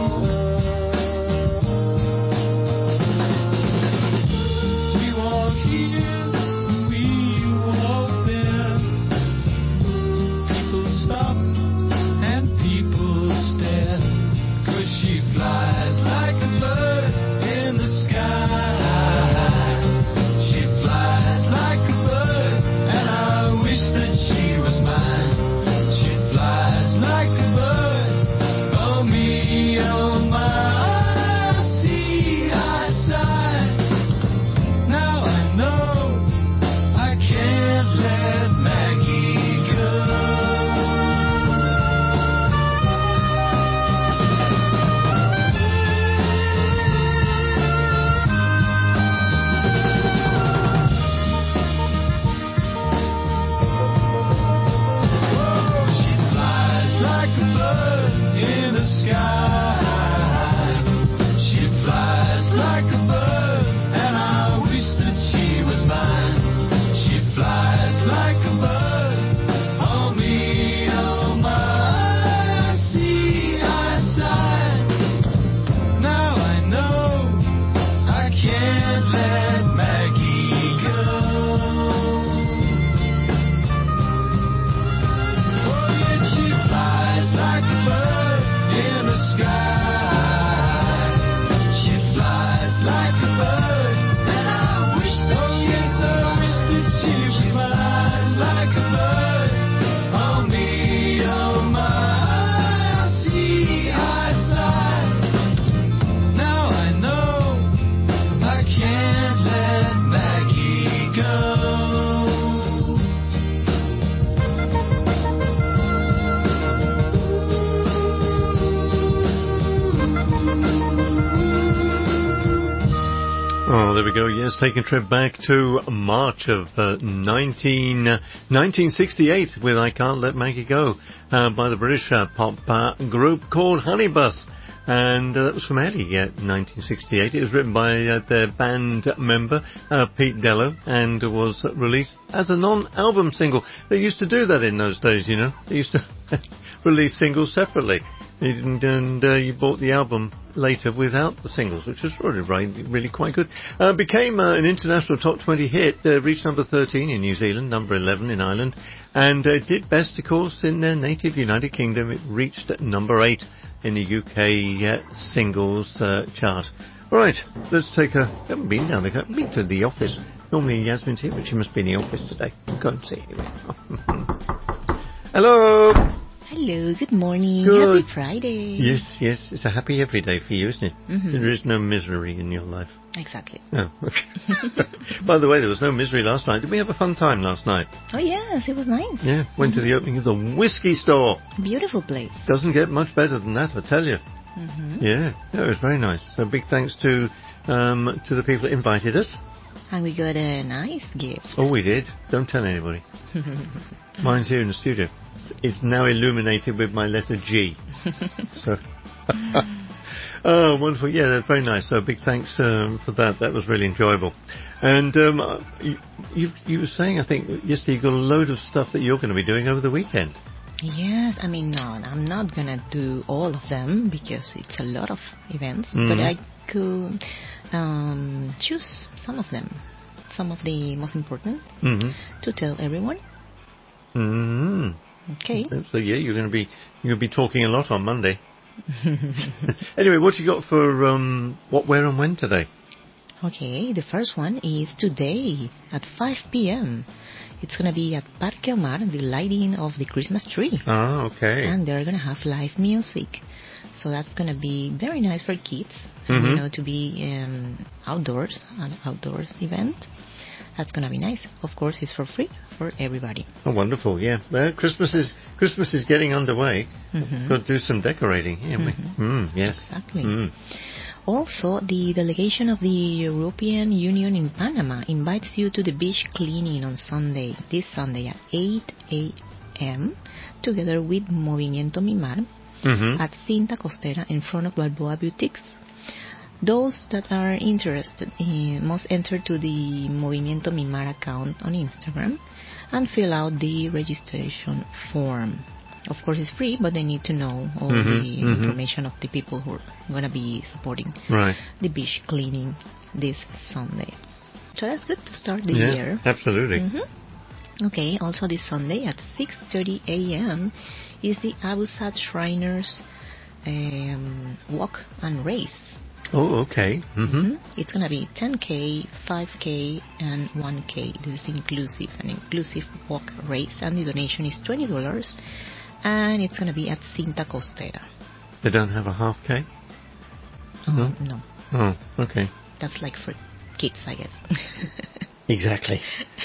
We walk here, we walk there. People stop and people stare, 'cause she flies like a bird in the sky. She flies like a bird, and I wish that she was mine. She flies like a bird, oh me, oh my, see I sigh. Now I know I can't let Maggie go. She flies like a bird in the sky. She flies like a bird, and I wish that she was mine. She flies like a bird, oh me, oh my, see I sigh. Now I know I can't let Maggie go. Oh yes, she flies like a bird in the sky. She flies like a bird, and I wish that she was mine. Like a bird, oh me, oh my, see I sigh. Now I know I can't let Maggie go. Oh, there we go. Yes, taking a trip back to March of 1968 with I Can't Let Maggie Go by the British pop group called Honeybus. And that was from Eddie, 1968. It was written by their band member, Pete Dello, and was released as a non-album single. They used to do that in those days, you know. They used to release singles separately. And you bought the album later without the singles, which was really quite good. Became an international top 20 hit, reached number 13 in New Zealand, number 11 in Ireland, and did best, of course, in their native United Kingdom. It reached number 8 in the UK singles chart. All right, let's take a... I haven't been down there. I haven't been to the office. Normally Yasmin's here, but she must be in the office today. Go and see anyway. Hello. Hello, good morning. Good. Happy Friday. Yes, it's a happy every day for you, isn't it? Mhm. There is no misery in your life. Exactly. No. Okay. By the way, there was no misery last night. Did we have a fun time last night? Oh yes, it was nice. Yeah, went to the opening of the whiskey store. Beautiful place. Doesn't get much better than that, I tell you. Yeah, it was very nice. So big thanks to the people that invited us. And we got a nice gift. Oh, we did. Don't tell anybody. Mine's here in the studio. It's now illuminated with my letter G. So Oh, wonderful. Yeah, that's very nice. So big thanks for that. That was really enjoyable. And you were saying, I think, yesterday you got a load of stuff that you're going to be doing over the weekend. Yes, I mean, no, I'm not gonna do all of them because it's a lot of events, Mm. but I could choose some of them, some of the most important, Mm-hmm. to tell everyone. Mm-hmm. Okay. So yeah, you'll be talking a lot on Monday. Anyway, what you got for what, where, and when today? Okay, the first one is today at 5 p.m. It's going to be at Parque Omar, the lighting of the Christmas tree. Ah, okay. And they're going to have live music. So that's going to be very nice for kids, Mhm. to be outdoors, an outdoors event. That's going to be nice. Of course, it's for free for everybody. Oh, wonderful! Yeah, well, Christmas is getting underway. Mhm. Got to do some decorating, haven't we? Yes. Exactly. Mm. Also, the delegation of the European Union in Panama invites you to the beach cleaning on Sunday, this Sunday at 8 a.m., together with Movimiento Mimar Mhm. at Cinta Costera in front of Balboa Boutiques. Those that are interested must enter to the Movimiento Mimar account on Instagram and fill out the registration form. Of course, it's free, but they need to know all the information of the people who are going to be supporting Right. the beach cleaning this Sunday. So that's good to start the Yeah, year. absolutely. Okay, also this Sunday at 6:30 a.m. is the Abu Saad Shriners walk and race. Oh, okay. Mm-hmm. It's going to be 10K, 5K, and 1K. This is an inclusive walk race, and the donation is $20, and it's going to be at Cinta Costera. They don't have a half K? No. Oh, okay. That's like for kids, I guess. Exactly.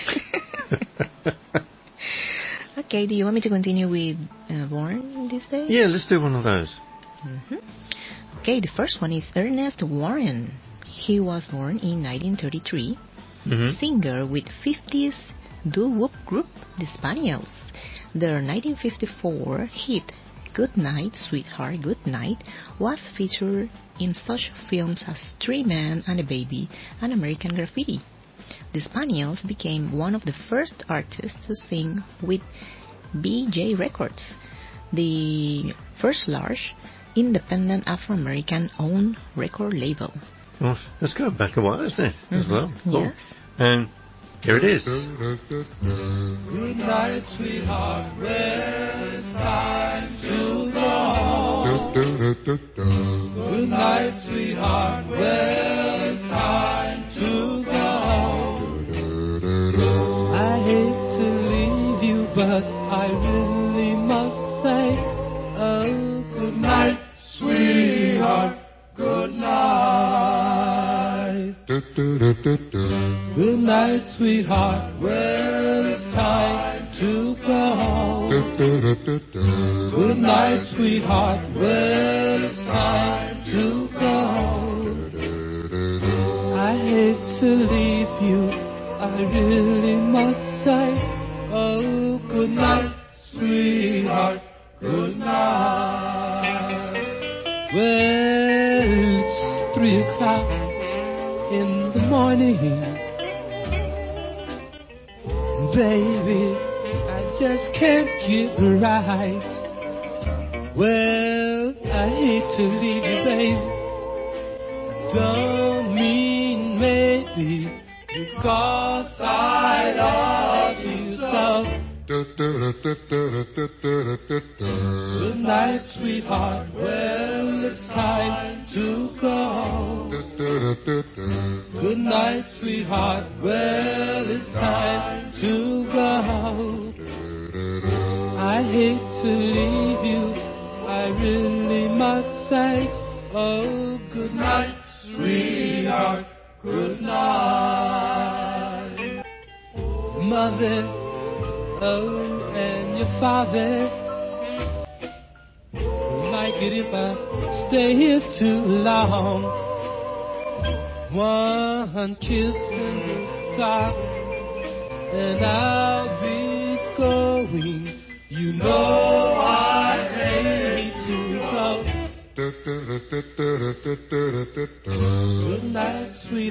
Okay, do you want me to continue with Born this day? Yeah, let's do one of those. Okay, the first one is Ernest Warren. He was born in 1933, Mhm. singer with 50s doo-wop group, the Spaniels. Their 1954 hit Good Night, Sweetheart, Good Night was featured in such films as Three Men and a Baby and American Graffiti. The Spaniels became one of the first artists to sing with BJ Records, the first large independent Afro-American owned record label. Well, let's go back a while, isn't it? As well. Cool. Yes. And here it is. Good night, sweetheart. Well, it's time to go home. Good night, sweetheart. Well, it's time to go home. I hate to leave you, but I really must say, oh, good night, sweetheart. Good night. Good night, sweetheart. Well, it's time to go home. Good night, sweetheart. Well, it's time to go home. I hate to leave you. I really must say, oh, good night, sweetheart. Good night. Well, it's 3 o'clock in the morning. Baby, I just can't get right. Well, I hate to leave you, baby. Don't mean maybe, because I love you so. Good night, sweetheart. Well, it's time to go. Good night, sweetheart. Well, it's time to go. I hate to leave you. I really must say, oh, good night, sweetheart. Good night. Mother, oh, and your father like it if I stay here too long. One kiss in the dark, and I'll be going. You know I hate to go.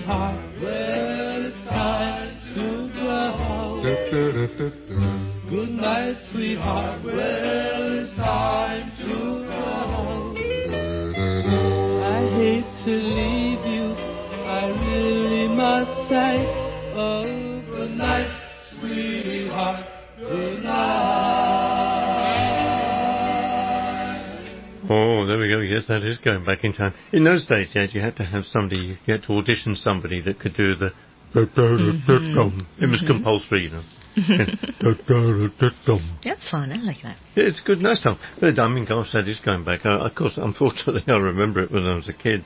sweetheart. Well, it's time to go. Good night, sweetheart. Well, it's time to go. I hate to leave you. I really must say, oh, good night, sweetheart. Good night. Oh, there we go. Yes, that is going back in time. In those days, yes, you had to have somebody, you had to audition somebody that could do the... It was compulsory, you know. That's fun. I like that. Yeah, it's a good, nice song. But I mean, gosh, that is going back. Of course, unfortunately, I remember it when I was a kid.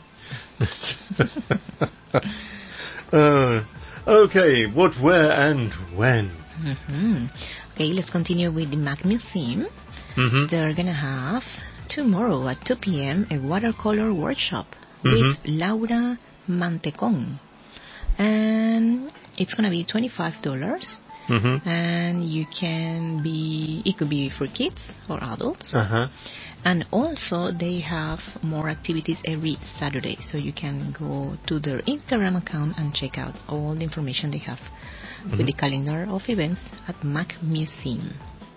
Okay, what, where, and when? Okay, let's continue with the Mac Museum. They're going to have tomorrow at 2 p.m. a watercolor workshop with Laura Mantecon. And it's going to be $25. And it could be for kids or adults. And also they have more activities every Saturday, so you can go to their Instagram account and check out all the information they have with the calendar of events at Mac Museum.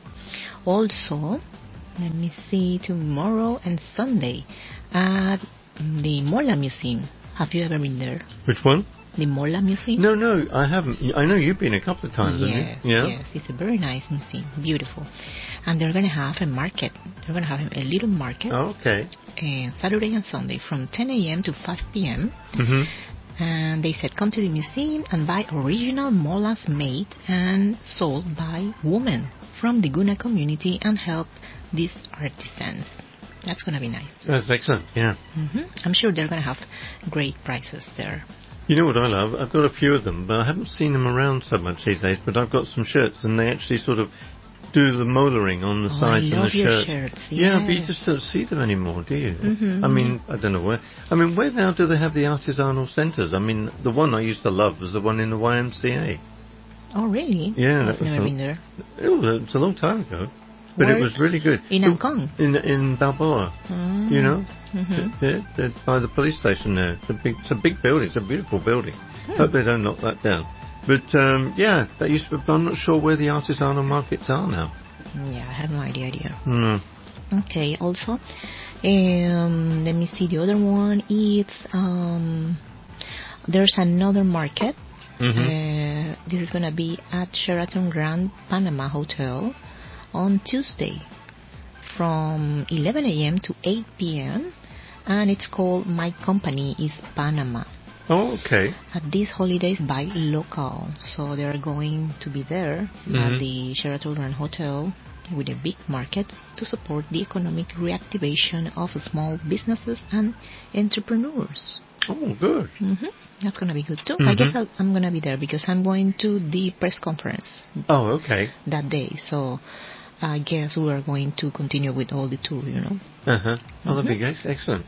Also, let me see, tomorrow and Sunday at the Mola Museum. Have you ever been there? Which one? The Mola Museum? No, I haven't. I know you've been a couple of times, haven't you? Yeah. Yes, it's a very nice museum, beautiful. And they're going to have a market. They're going to have a little market. Oh, okay. Saturday and Sunday from 10 a.m. to 5 p.m. And they said, come to the museum and buy original molas made and sold by women from the Guna community and help these artisans. That's going to be nice. That's excellent, yeah. I'm sure they're going to have great prices there. You know what I love? I've got a few of them, but I haven't seen them around so much these days. But I've got some shirts, and they actually sort of do the moldering on the sides of the shirt. Shirts, yeah, but you just don't see them anymore, do you? I mean, I don't know where. I mean, where now do they have the artisanal centres? I mean, the one I used to love was the one in the YMCA. Oh, really? Yeah, I've never been there. It was a long time ago. But Where? It was really good. In Hong Kong? In Balboa. You know? By the police station there. It's a big building. It's a beautiful building. Hope they don't knock that down. But, yeah, that used to be, I'm not sure where the artisanal markets are now. Yeah, I have no idea. Okay, also, let me see the other one. It's, there's another market. This is going to be at Sheraton Grand Panama Hotel on Tuesday from 11 a.m. to 8 p.m. and it's called My Company is Panama. Oh, okay. At these holidays by local, so they're going to be there at the Sheraton Grand Hotel with a big market to support the economic reactivation of small businesses and entrepreneurs. Oh, good. That's going to be good too. I guess I'm going to be there because I'm going to the press conference. Oh, okay. That day, so I guess we are going to continue with all the tour, you know. Oh, that'd be excellent.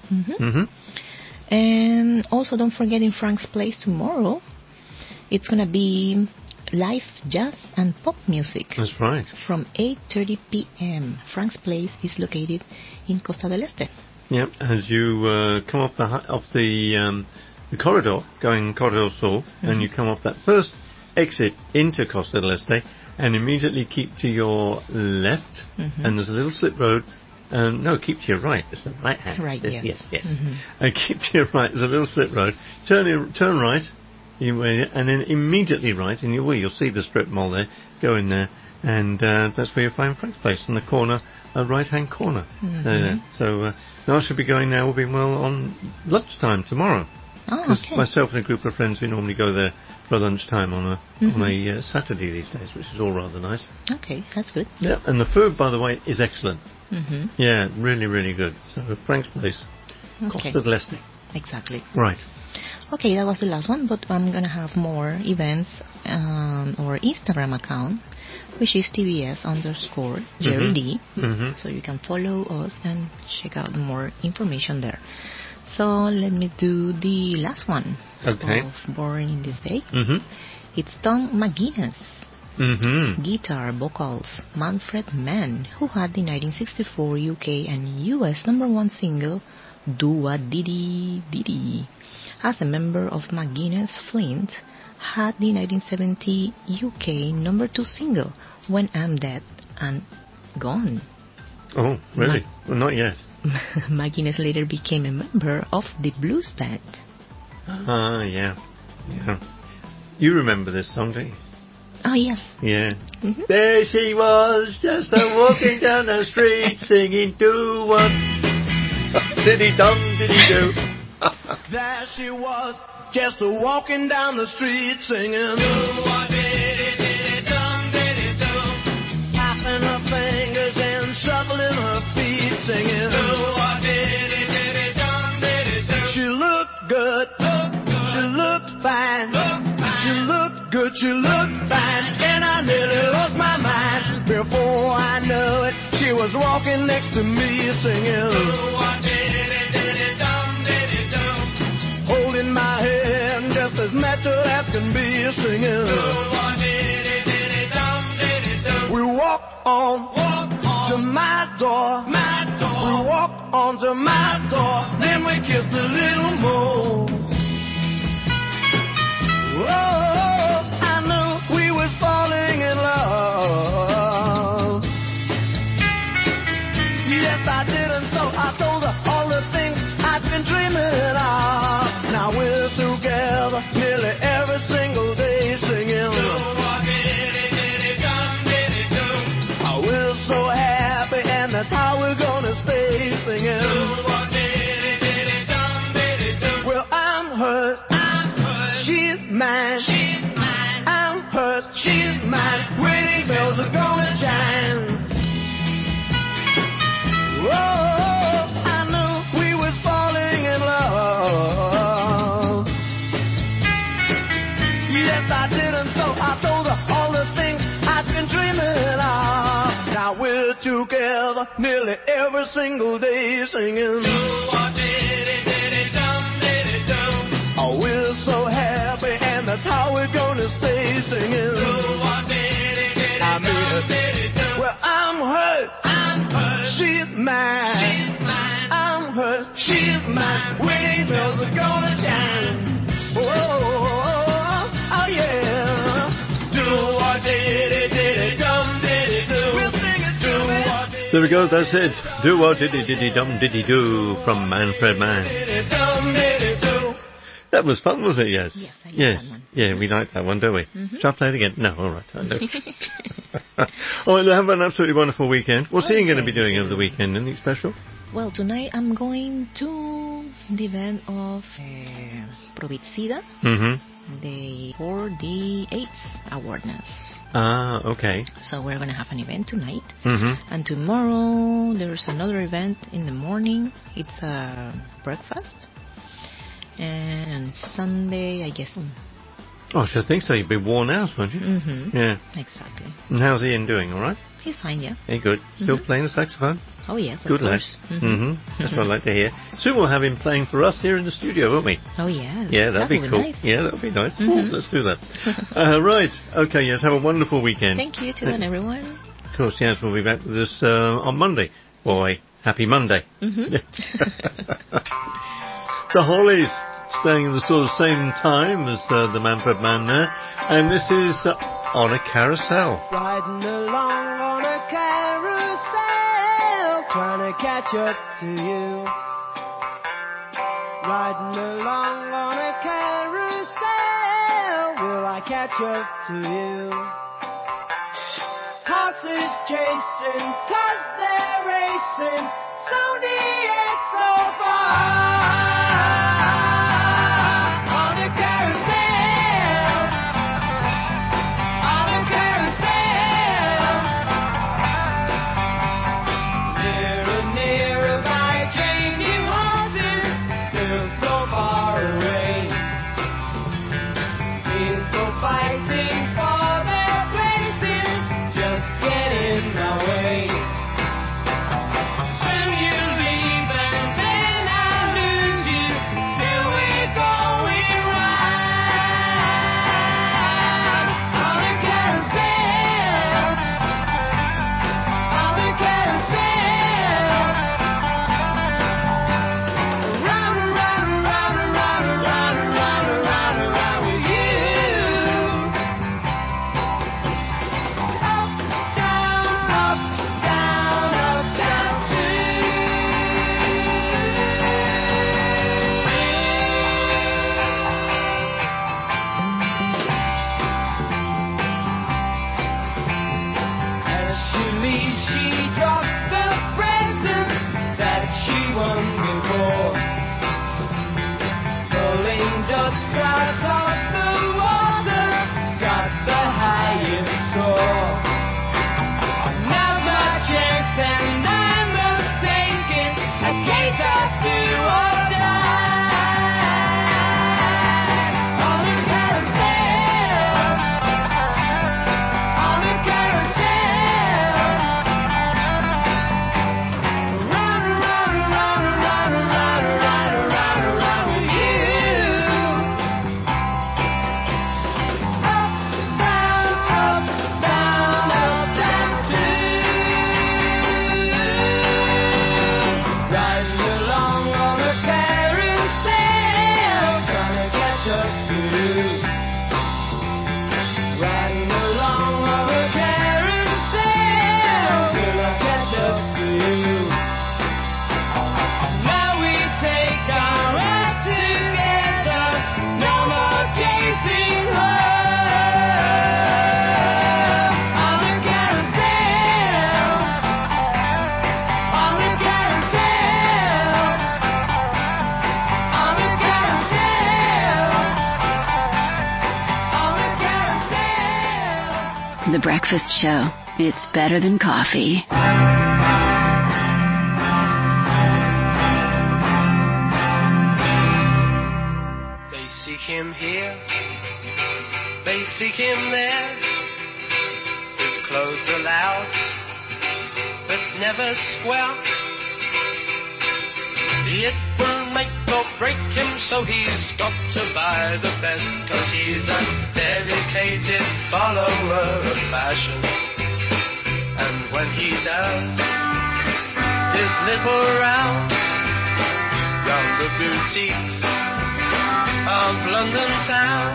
And also, don't forget in Frank's Place tomorrow, it's going to be live jazz and pop music. That's right. From 8:30 p.m. Frank's Place is located in Costa del Este. Yep, as you come off the corridor, going Corridor Sur, and you come off that first exit into Costa del Este, and immediately keep to your left, and there's a little slip road. No, keep to your right. It's the right hand. Right, yes. And keep to your right. There's a little slip road. Turn right, and then immediately right, and you'll see the strip mall there. Go in there, and that's where you'll find Frank's Place in the corner, right-hand corner. So I should be going now. We'll be on lunchtime tomorrow. Oh, okay. Myself and a group of friends, we normally go there for lunchtime on a Saturday these days, which is all rather nice. Okay, that's good. Yeah, and the food, by the way, is excellent. Yeah, really, really good. So Frank's Place, Costa del Este. Exactly. Right. Okay, that was the last one, but I'm going to have more events on our Instagram account, which is TBS_Jerry D. So you can follow us and check out more information there. So let me do the last one of Born in This Day. It's Tom McGuinness. Guitar, vocals, Manfred Mann, who had the 1964 UK and US #1 single Do-Wah-Diddy-Diddy. As a member of McGuinness Flint, had the 1970 UK number 2 single, When I'm Dead and Gone. Oh, really? Well, not yet. McGuinness later became a member of the Blues Band. Ah, yeah. Yeah. You remember this song, don't you? Oh, yes. Yeah. There she was, just walking down the street, singing do what diddy dum diddy do. There she was, just walking down the street singing do-wah-diddy-diddy-dum-diddy-do, tapping her fingers and shuffling her feet singing do-wah-diddy-diddy-dum-diddy-do. She looked good, she looked fine, she looked good, she looked fine, and I nearly lost my mind. Before I knew it, she was walking next to me singing do-wah-diddy-diddy-dum-diddy-do, holding my hand just as natural as can be singing do-wah-diddy-diddy-dum-diddy-do. We walked on to my door, we walked on to my door, then we kissed a little more. Oh, I knew we was falling in love. Yes, I did, and so I told her all the things I've been dreaming of. Now we're together nearly every single day singing do-wah-diddy-diddy-dum-diddy-do. Oh, we're so happy, and that's how we're gonna stay singing do-wah-diddy-diddy-dum-diddy-do. Well, I'm hurt, she's mine, I'm hurt, she's mine, wedding bells are gonna chime. Oh, I knew we was falling in love. Yes, I did, and so I told her all the things I've been dreaming of. Now we're together nearly every single day singing do-wah-diddy-diddy-dum-diddy-do. Oh, we're so happy, and that's how we're gonna stay singing do-wah-diddy-diddy-dum-diddy-do. Well, I'm hurt, she's mine, I'm hurt, she's mine, wedding bells are gonna chime. Oh, yeah. Do-wah-diddy-diddy-dum-diddy-do. We'll sing it do-wah-diddy-diddy-dum-diddy-do. There we go, that's it. Do what diddy diddy dum diddy do from Manfred Mann. That was fun, wasn't it? Yes. Yes, I like Yes. that one. Yeah, we like that one, don't we? Mhm. Shall I play it again? No, all right. I know. All right, have an absolutely wonderful weekend. What's Ian going to be doing over the weekend? Anything special? Well, tonight I'm going to the event of Provitsida, Mm-hmm. for the AIDS awareness. Ah, okay. So we're going to have an event tonight. Mm-hmm. And tomorrow there's another event in the morning. It's a breakfast. And on Sunday, I guess. Oh, I should think so. You'd be worn out, wouldn't you? Mm-hmm. Yeah. Exactly. And how's Ian doing? All right? He's fine, yeah. Hey, good. Still playing the saxophone? Oh, yes, of Good lad. course. Mm-hmm. That's what I like to hear. Soon we'll have him playing for us here in the studio, won't we? Oh, yeah. Yeah, that'd be cool. Nice. Yeah, that'd be nice. Mhm. Oh, let's do that. Right. Okay, yes, have a wonderful weekend. Thank you too, and everyone. Of course, yes, we'll be back with us on Monday. Boy, happy Monday. Mm-hmm. The Hollies, staying in the sort of same time as the Manfred Man there. And this is On a Carousel. Riding along on a carousel, trying to catch up to you. Riding along on a carousel, will I catch up to you? Horses chasing, 'cause they're racing, slowly yet so far. On a carousel, on a carousel. Nearer, nearer by changing horses, still so far away. People fighting for their places, just get in my way. Soon you leave and then I lose Breakfast Show. It's better than coffee. They seek him here, they seek him there. His clothes are loud, but never square. It will make or break him, so he's got to buy the best, 'cause he's a dedicated follower of fashion. And when he does his little rounds round the boutiques of London town,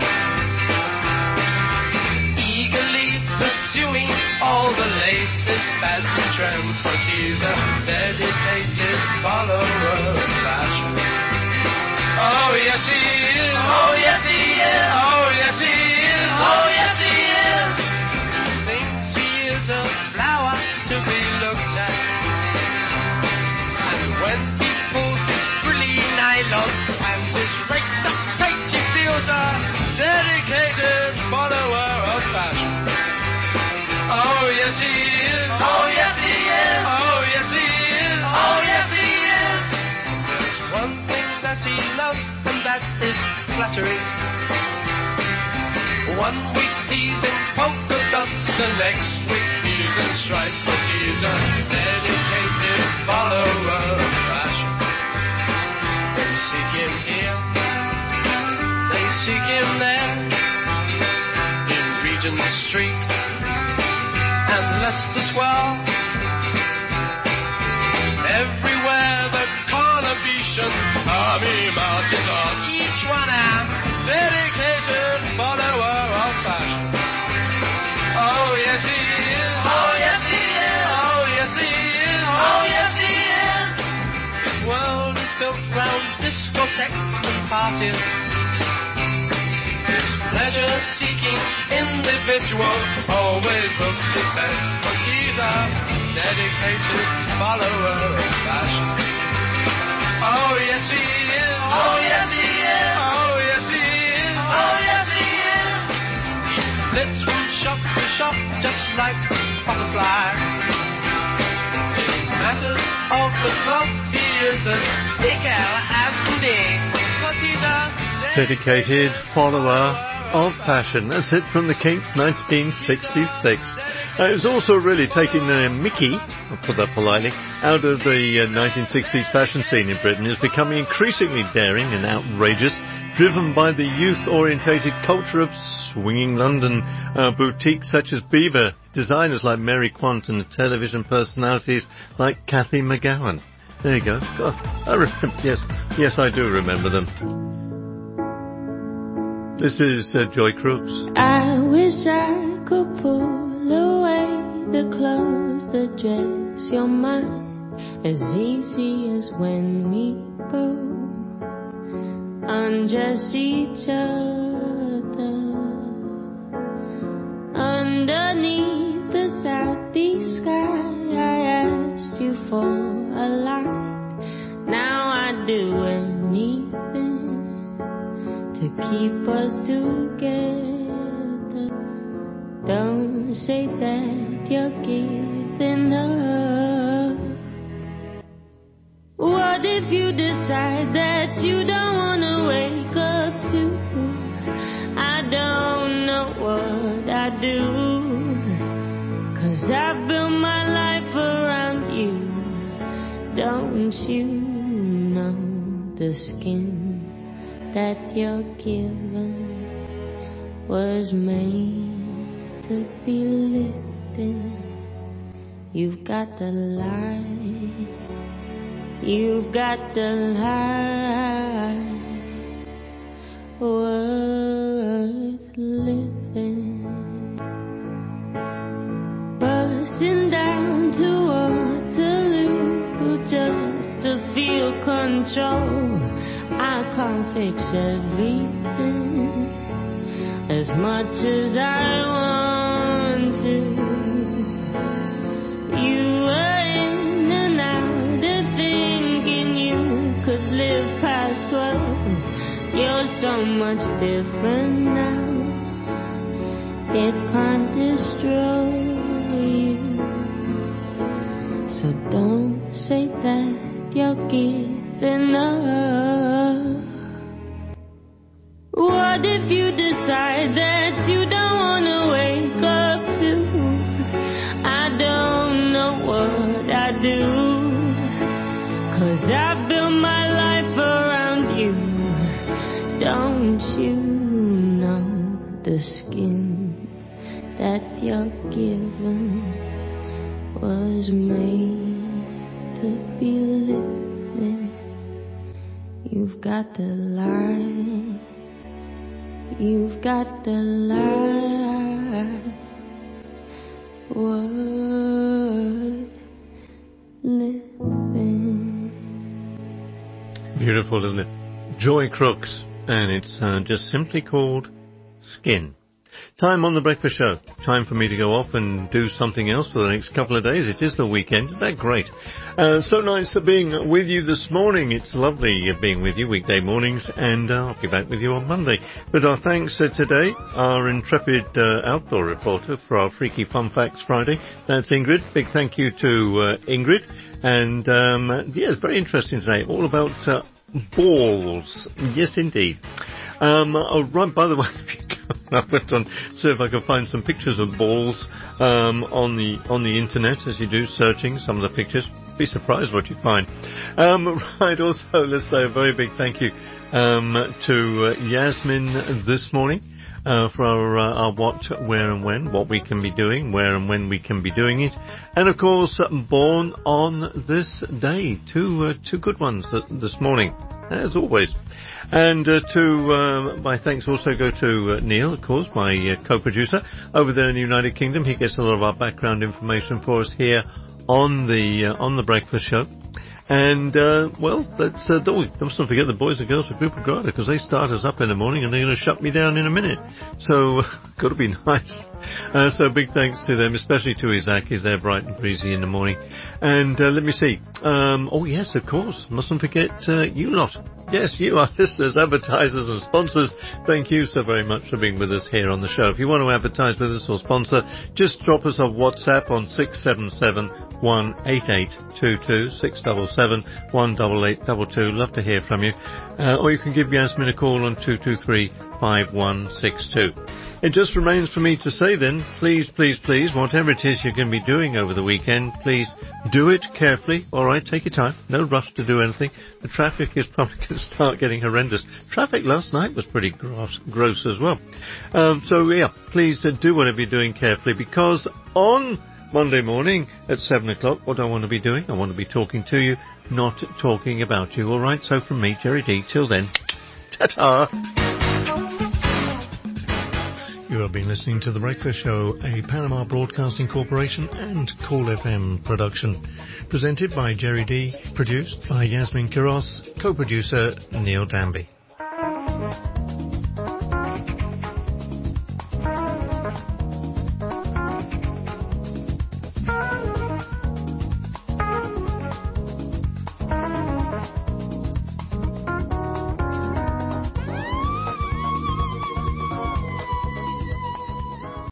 eagerly pursuing all the latest fads and trends, 'cause he's a dedicated follower of fashion. Oh yes he is, oh yes he is, oh yes he is, oh yes he is. Thinks he is a flower to be looked at, and when he pulls his frilly nylon and his raked up tight, he feels a dedicated follower of fashion. Oh yes he is, oh yes he is, oh yes he is, oh yes he is. There's one thing that he loves, and that is flattery. One week he's in polka dots, and next week he's in stripes, but he's a dedicated follower of fashion. They seek him here, they seek him there, in Regent Street and Leicester Square. Everywhere the Carnation army marches on, each one a dedicated follower of fashion. Oh yes he is, oh yes he is, oh yes he is, oh yes he is. His world is built round discotheques and parties. His pleasure-seeking individual always looks his best, 'cause he's a dedicated follower of fashion. Oh yes he is, oh yes he is, oh yes he is, oh yes he is. He flits from shop to shop just like a butterfly. In matters of the cloth, he is as thick as can be, 'cause he's a Dedicated follower of fashion. That's it from the Kinks, 1966. It was also really taking Mickey, I'll put that politely, out of the 1960s fashion scene in Britain. Is becoming increasingly daring and outrageous, driven by the youth-orientated culture of swinging London. Boutiques such as Beaver, designers like Mary Quant, and television personalities like Kathy McGowan. There you go. God, I remember, yes, I do remember them. This is Joy Crooks. I wish I could pull away the clothes that dress your mind as easy as when we both undress each other underneath the southeast sky. I asked you for a light. Now I do anything to keep us together. Don't say that you're giving up. What if you decide that you don't wanna wake up to? I don't know what I do, 'cause I built my life around you. Don't you know the skin that you're given was made to be lived in? You've got the light, you've got the light worth living. Bursting down to Waterloo just to feel control. I can't fix everything as much as I want to. You were in and out of thinking you could live past 12. You're so much different now. it can't destroy you. So don't say that you're giving up. What if you decide that you don't wanna wake up to? I don't know what I do. 'Cause I built my life around you. Don't you know the skin that you're given was made to be living? You've got the light, you've got the light. Worth living. Beautiful, isn't it? Joy Crooks, and it's just simply called Skin. Time on the breakfast show. Time for me to go off and do something else for the next couple of days. It is the weekend. Isn't that great? So nice being with you this morning. It's lovely being with you weekday mornings, and I'll be back with you on Monday. But our thanks today, our intrepid outdoor reporter for our Freaky Fun Facts Friday. That's Ingrid. Big thank you to Ingrid. And yeah, it's very interesting today. All about balls. Yes, indeed. Oh, right, by the way, if you I went on to see if I could find some pictures of balls on the internet, as you do searching some of the pictures. Be surprised what you find. Right, also let's say a very big thank you to Yasmin this morning for our what, where and when, what we can be doing, where and when we can be doing it, and of course born on this day. Two good ones this morning, as always. And my thanks also go to Neil, of course, my co-producer over there in the United Kingdom. He gets a lot of our background information for us here on the breakfast show. And well, let's let's not forget the boys and girls of Group of Grada, because they start us up in the morning and they're going to shut me down in a minute. So got to be nice. So big thanks to them, especially to Isaac. He's there bright and breezy in the morning. And let me see. Oh yes, of course, mustn't forget you lot. Yes, you, our listeners, advertisers and sponsors. Thank you so very much for being with us here on the show. If you want to advertise with us or sponsor, just drop us a WhatsApp on 677-18822, 677-18822. Love to hear from you. Or you can give Yasmin a call on 223-5162. It just remains for me to say then, please, please, please, whatever it is you're going to be doing over the weekend, please do it carefully. All right, take your time. No rush to do anything. The traffic is probably going to start getting horrendous. Traffic last night was pretty gross as well. So, yeah, please do whatever you're doing carefully, because on Monday morning at 7 o'clock, what do I want to be doing? I want to be talking to you, not talking about you. All right, so from me, Jerry D, till then, ta-ta. You have been listening to The Breakfast Show, a Panama Broadcasting Corporation and Cool FM production. Presented by Jerry D, produced by Yasmin Quiros, co-producer Neil Danby.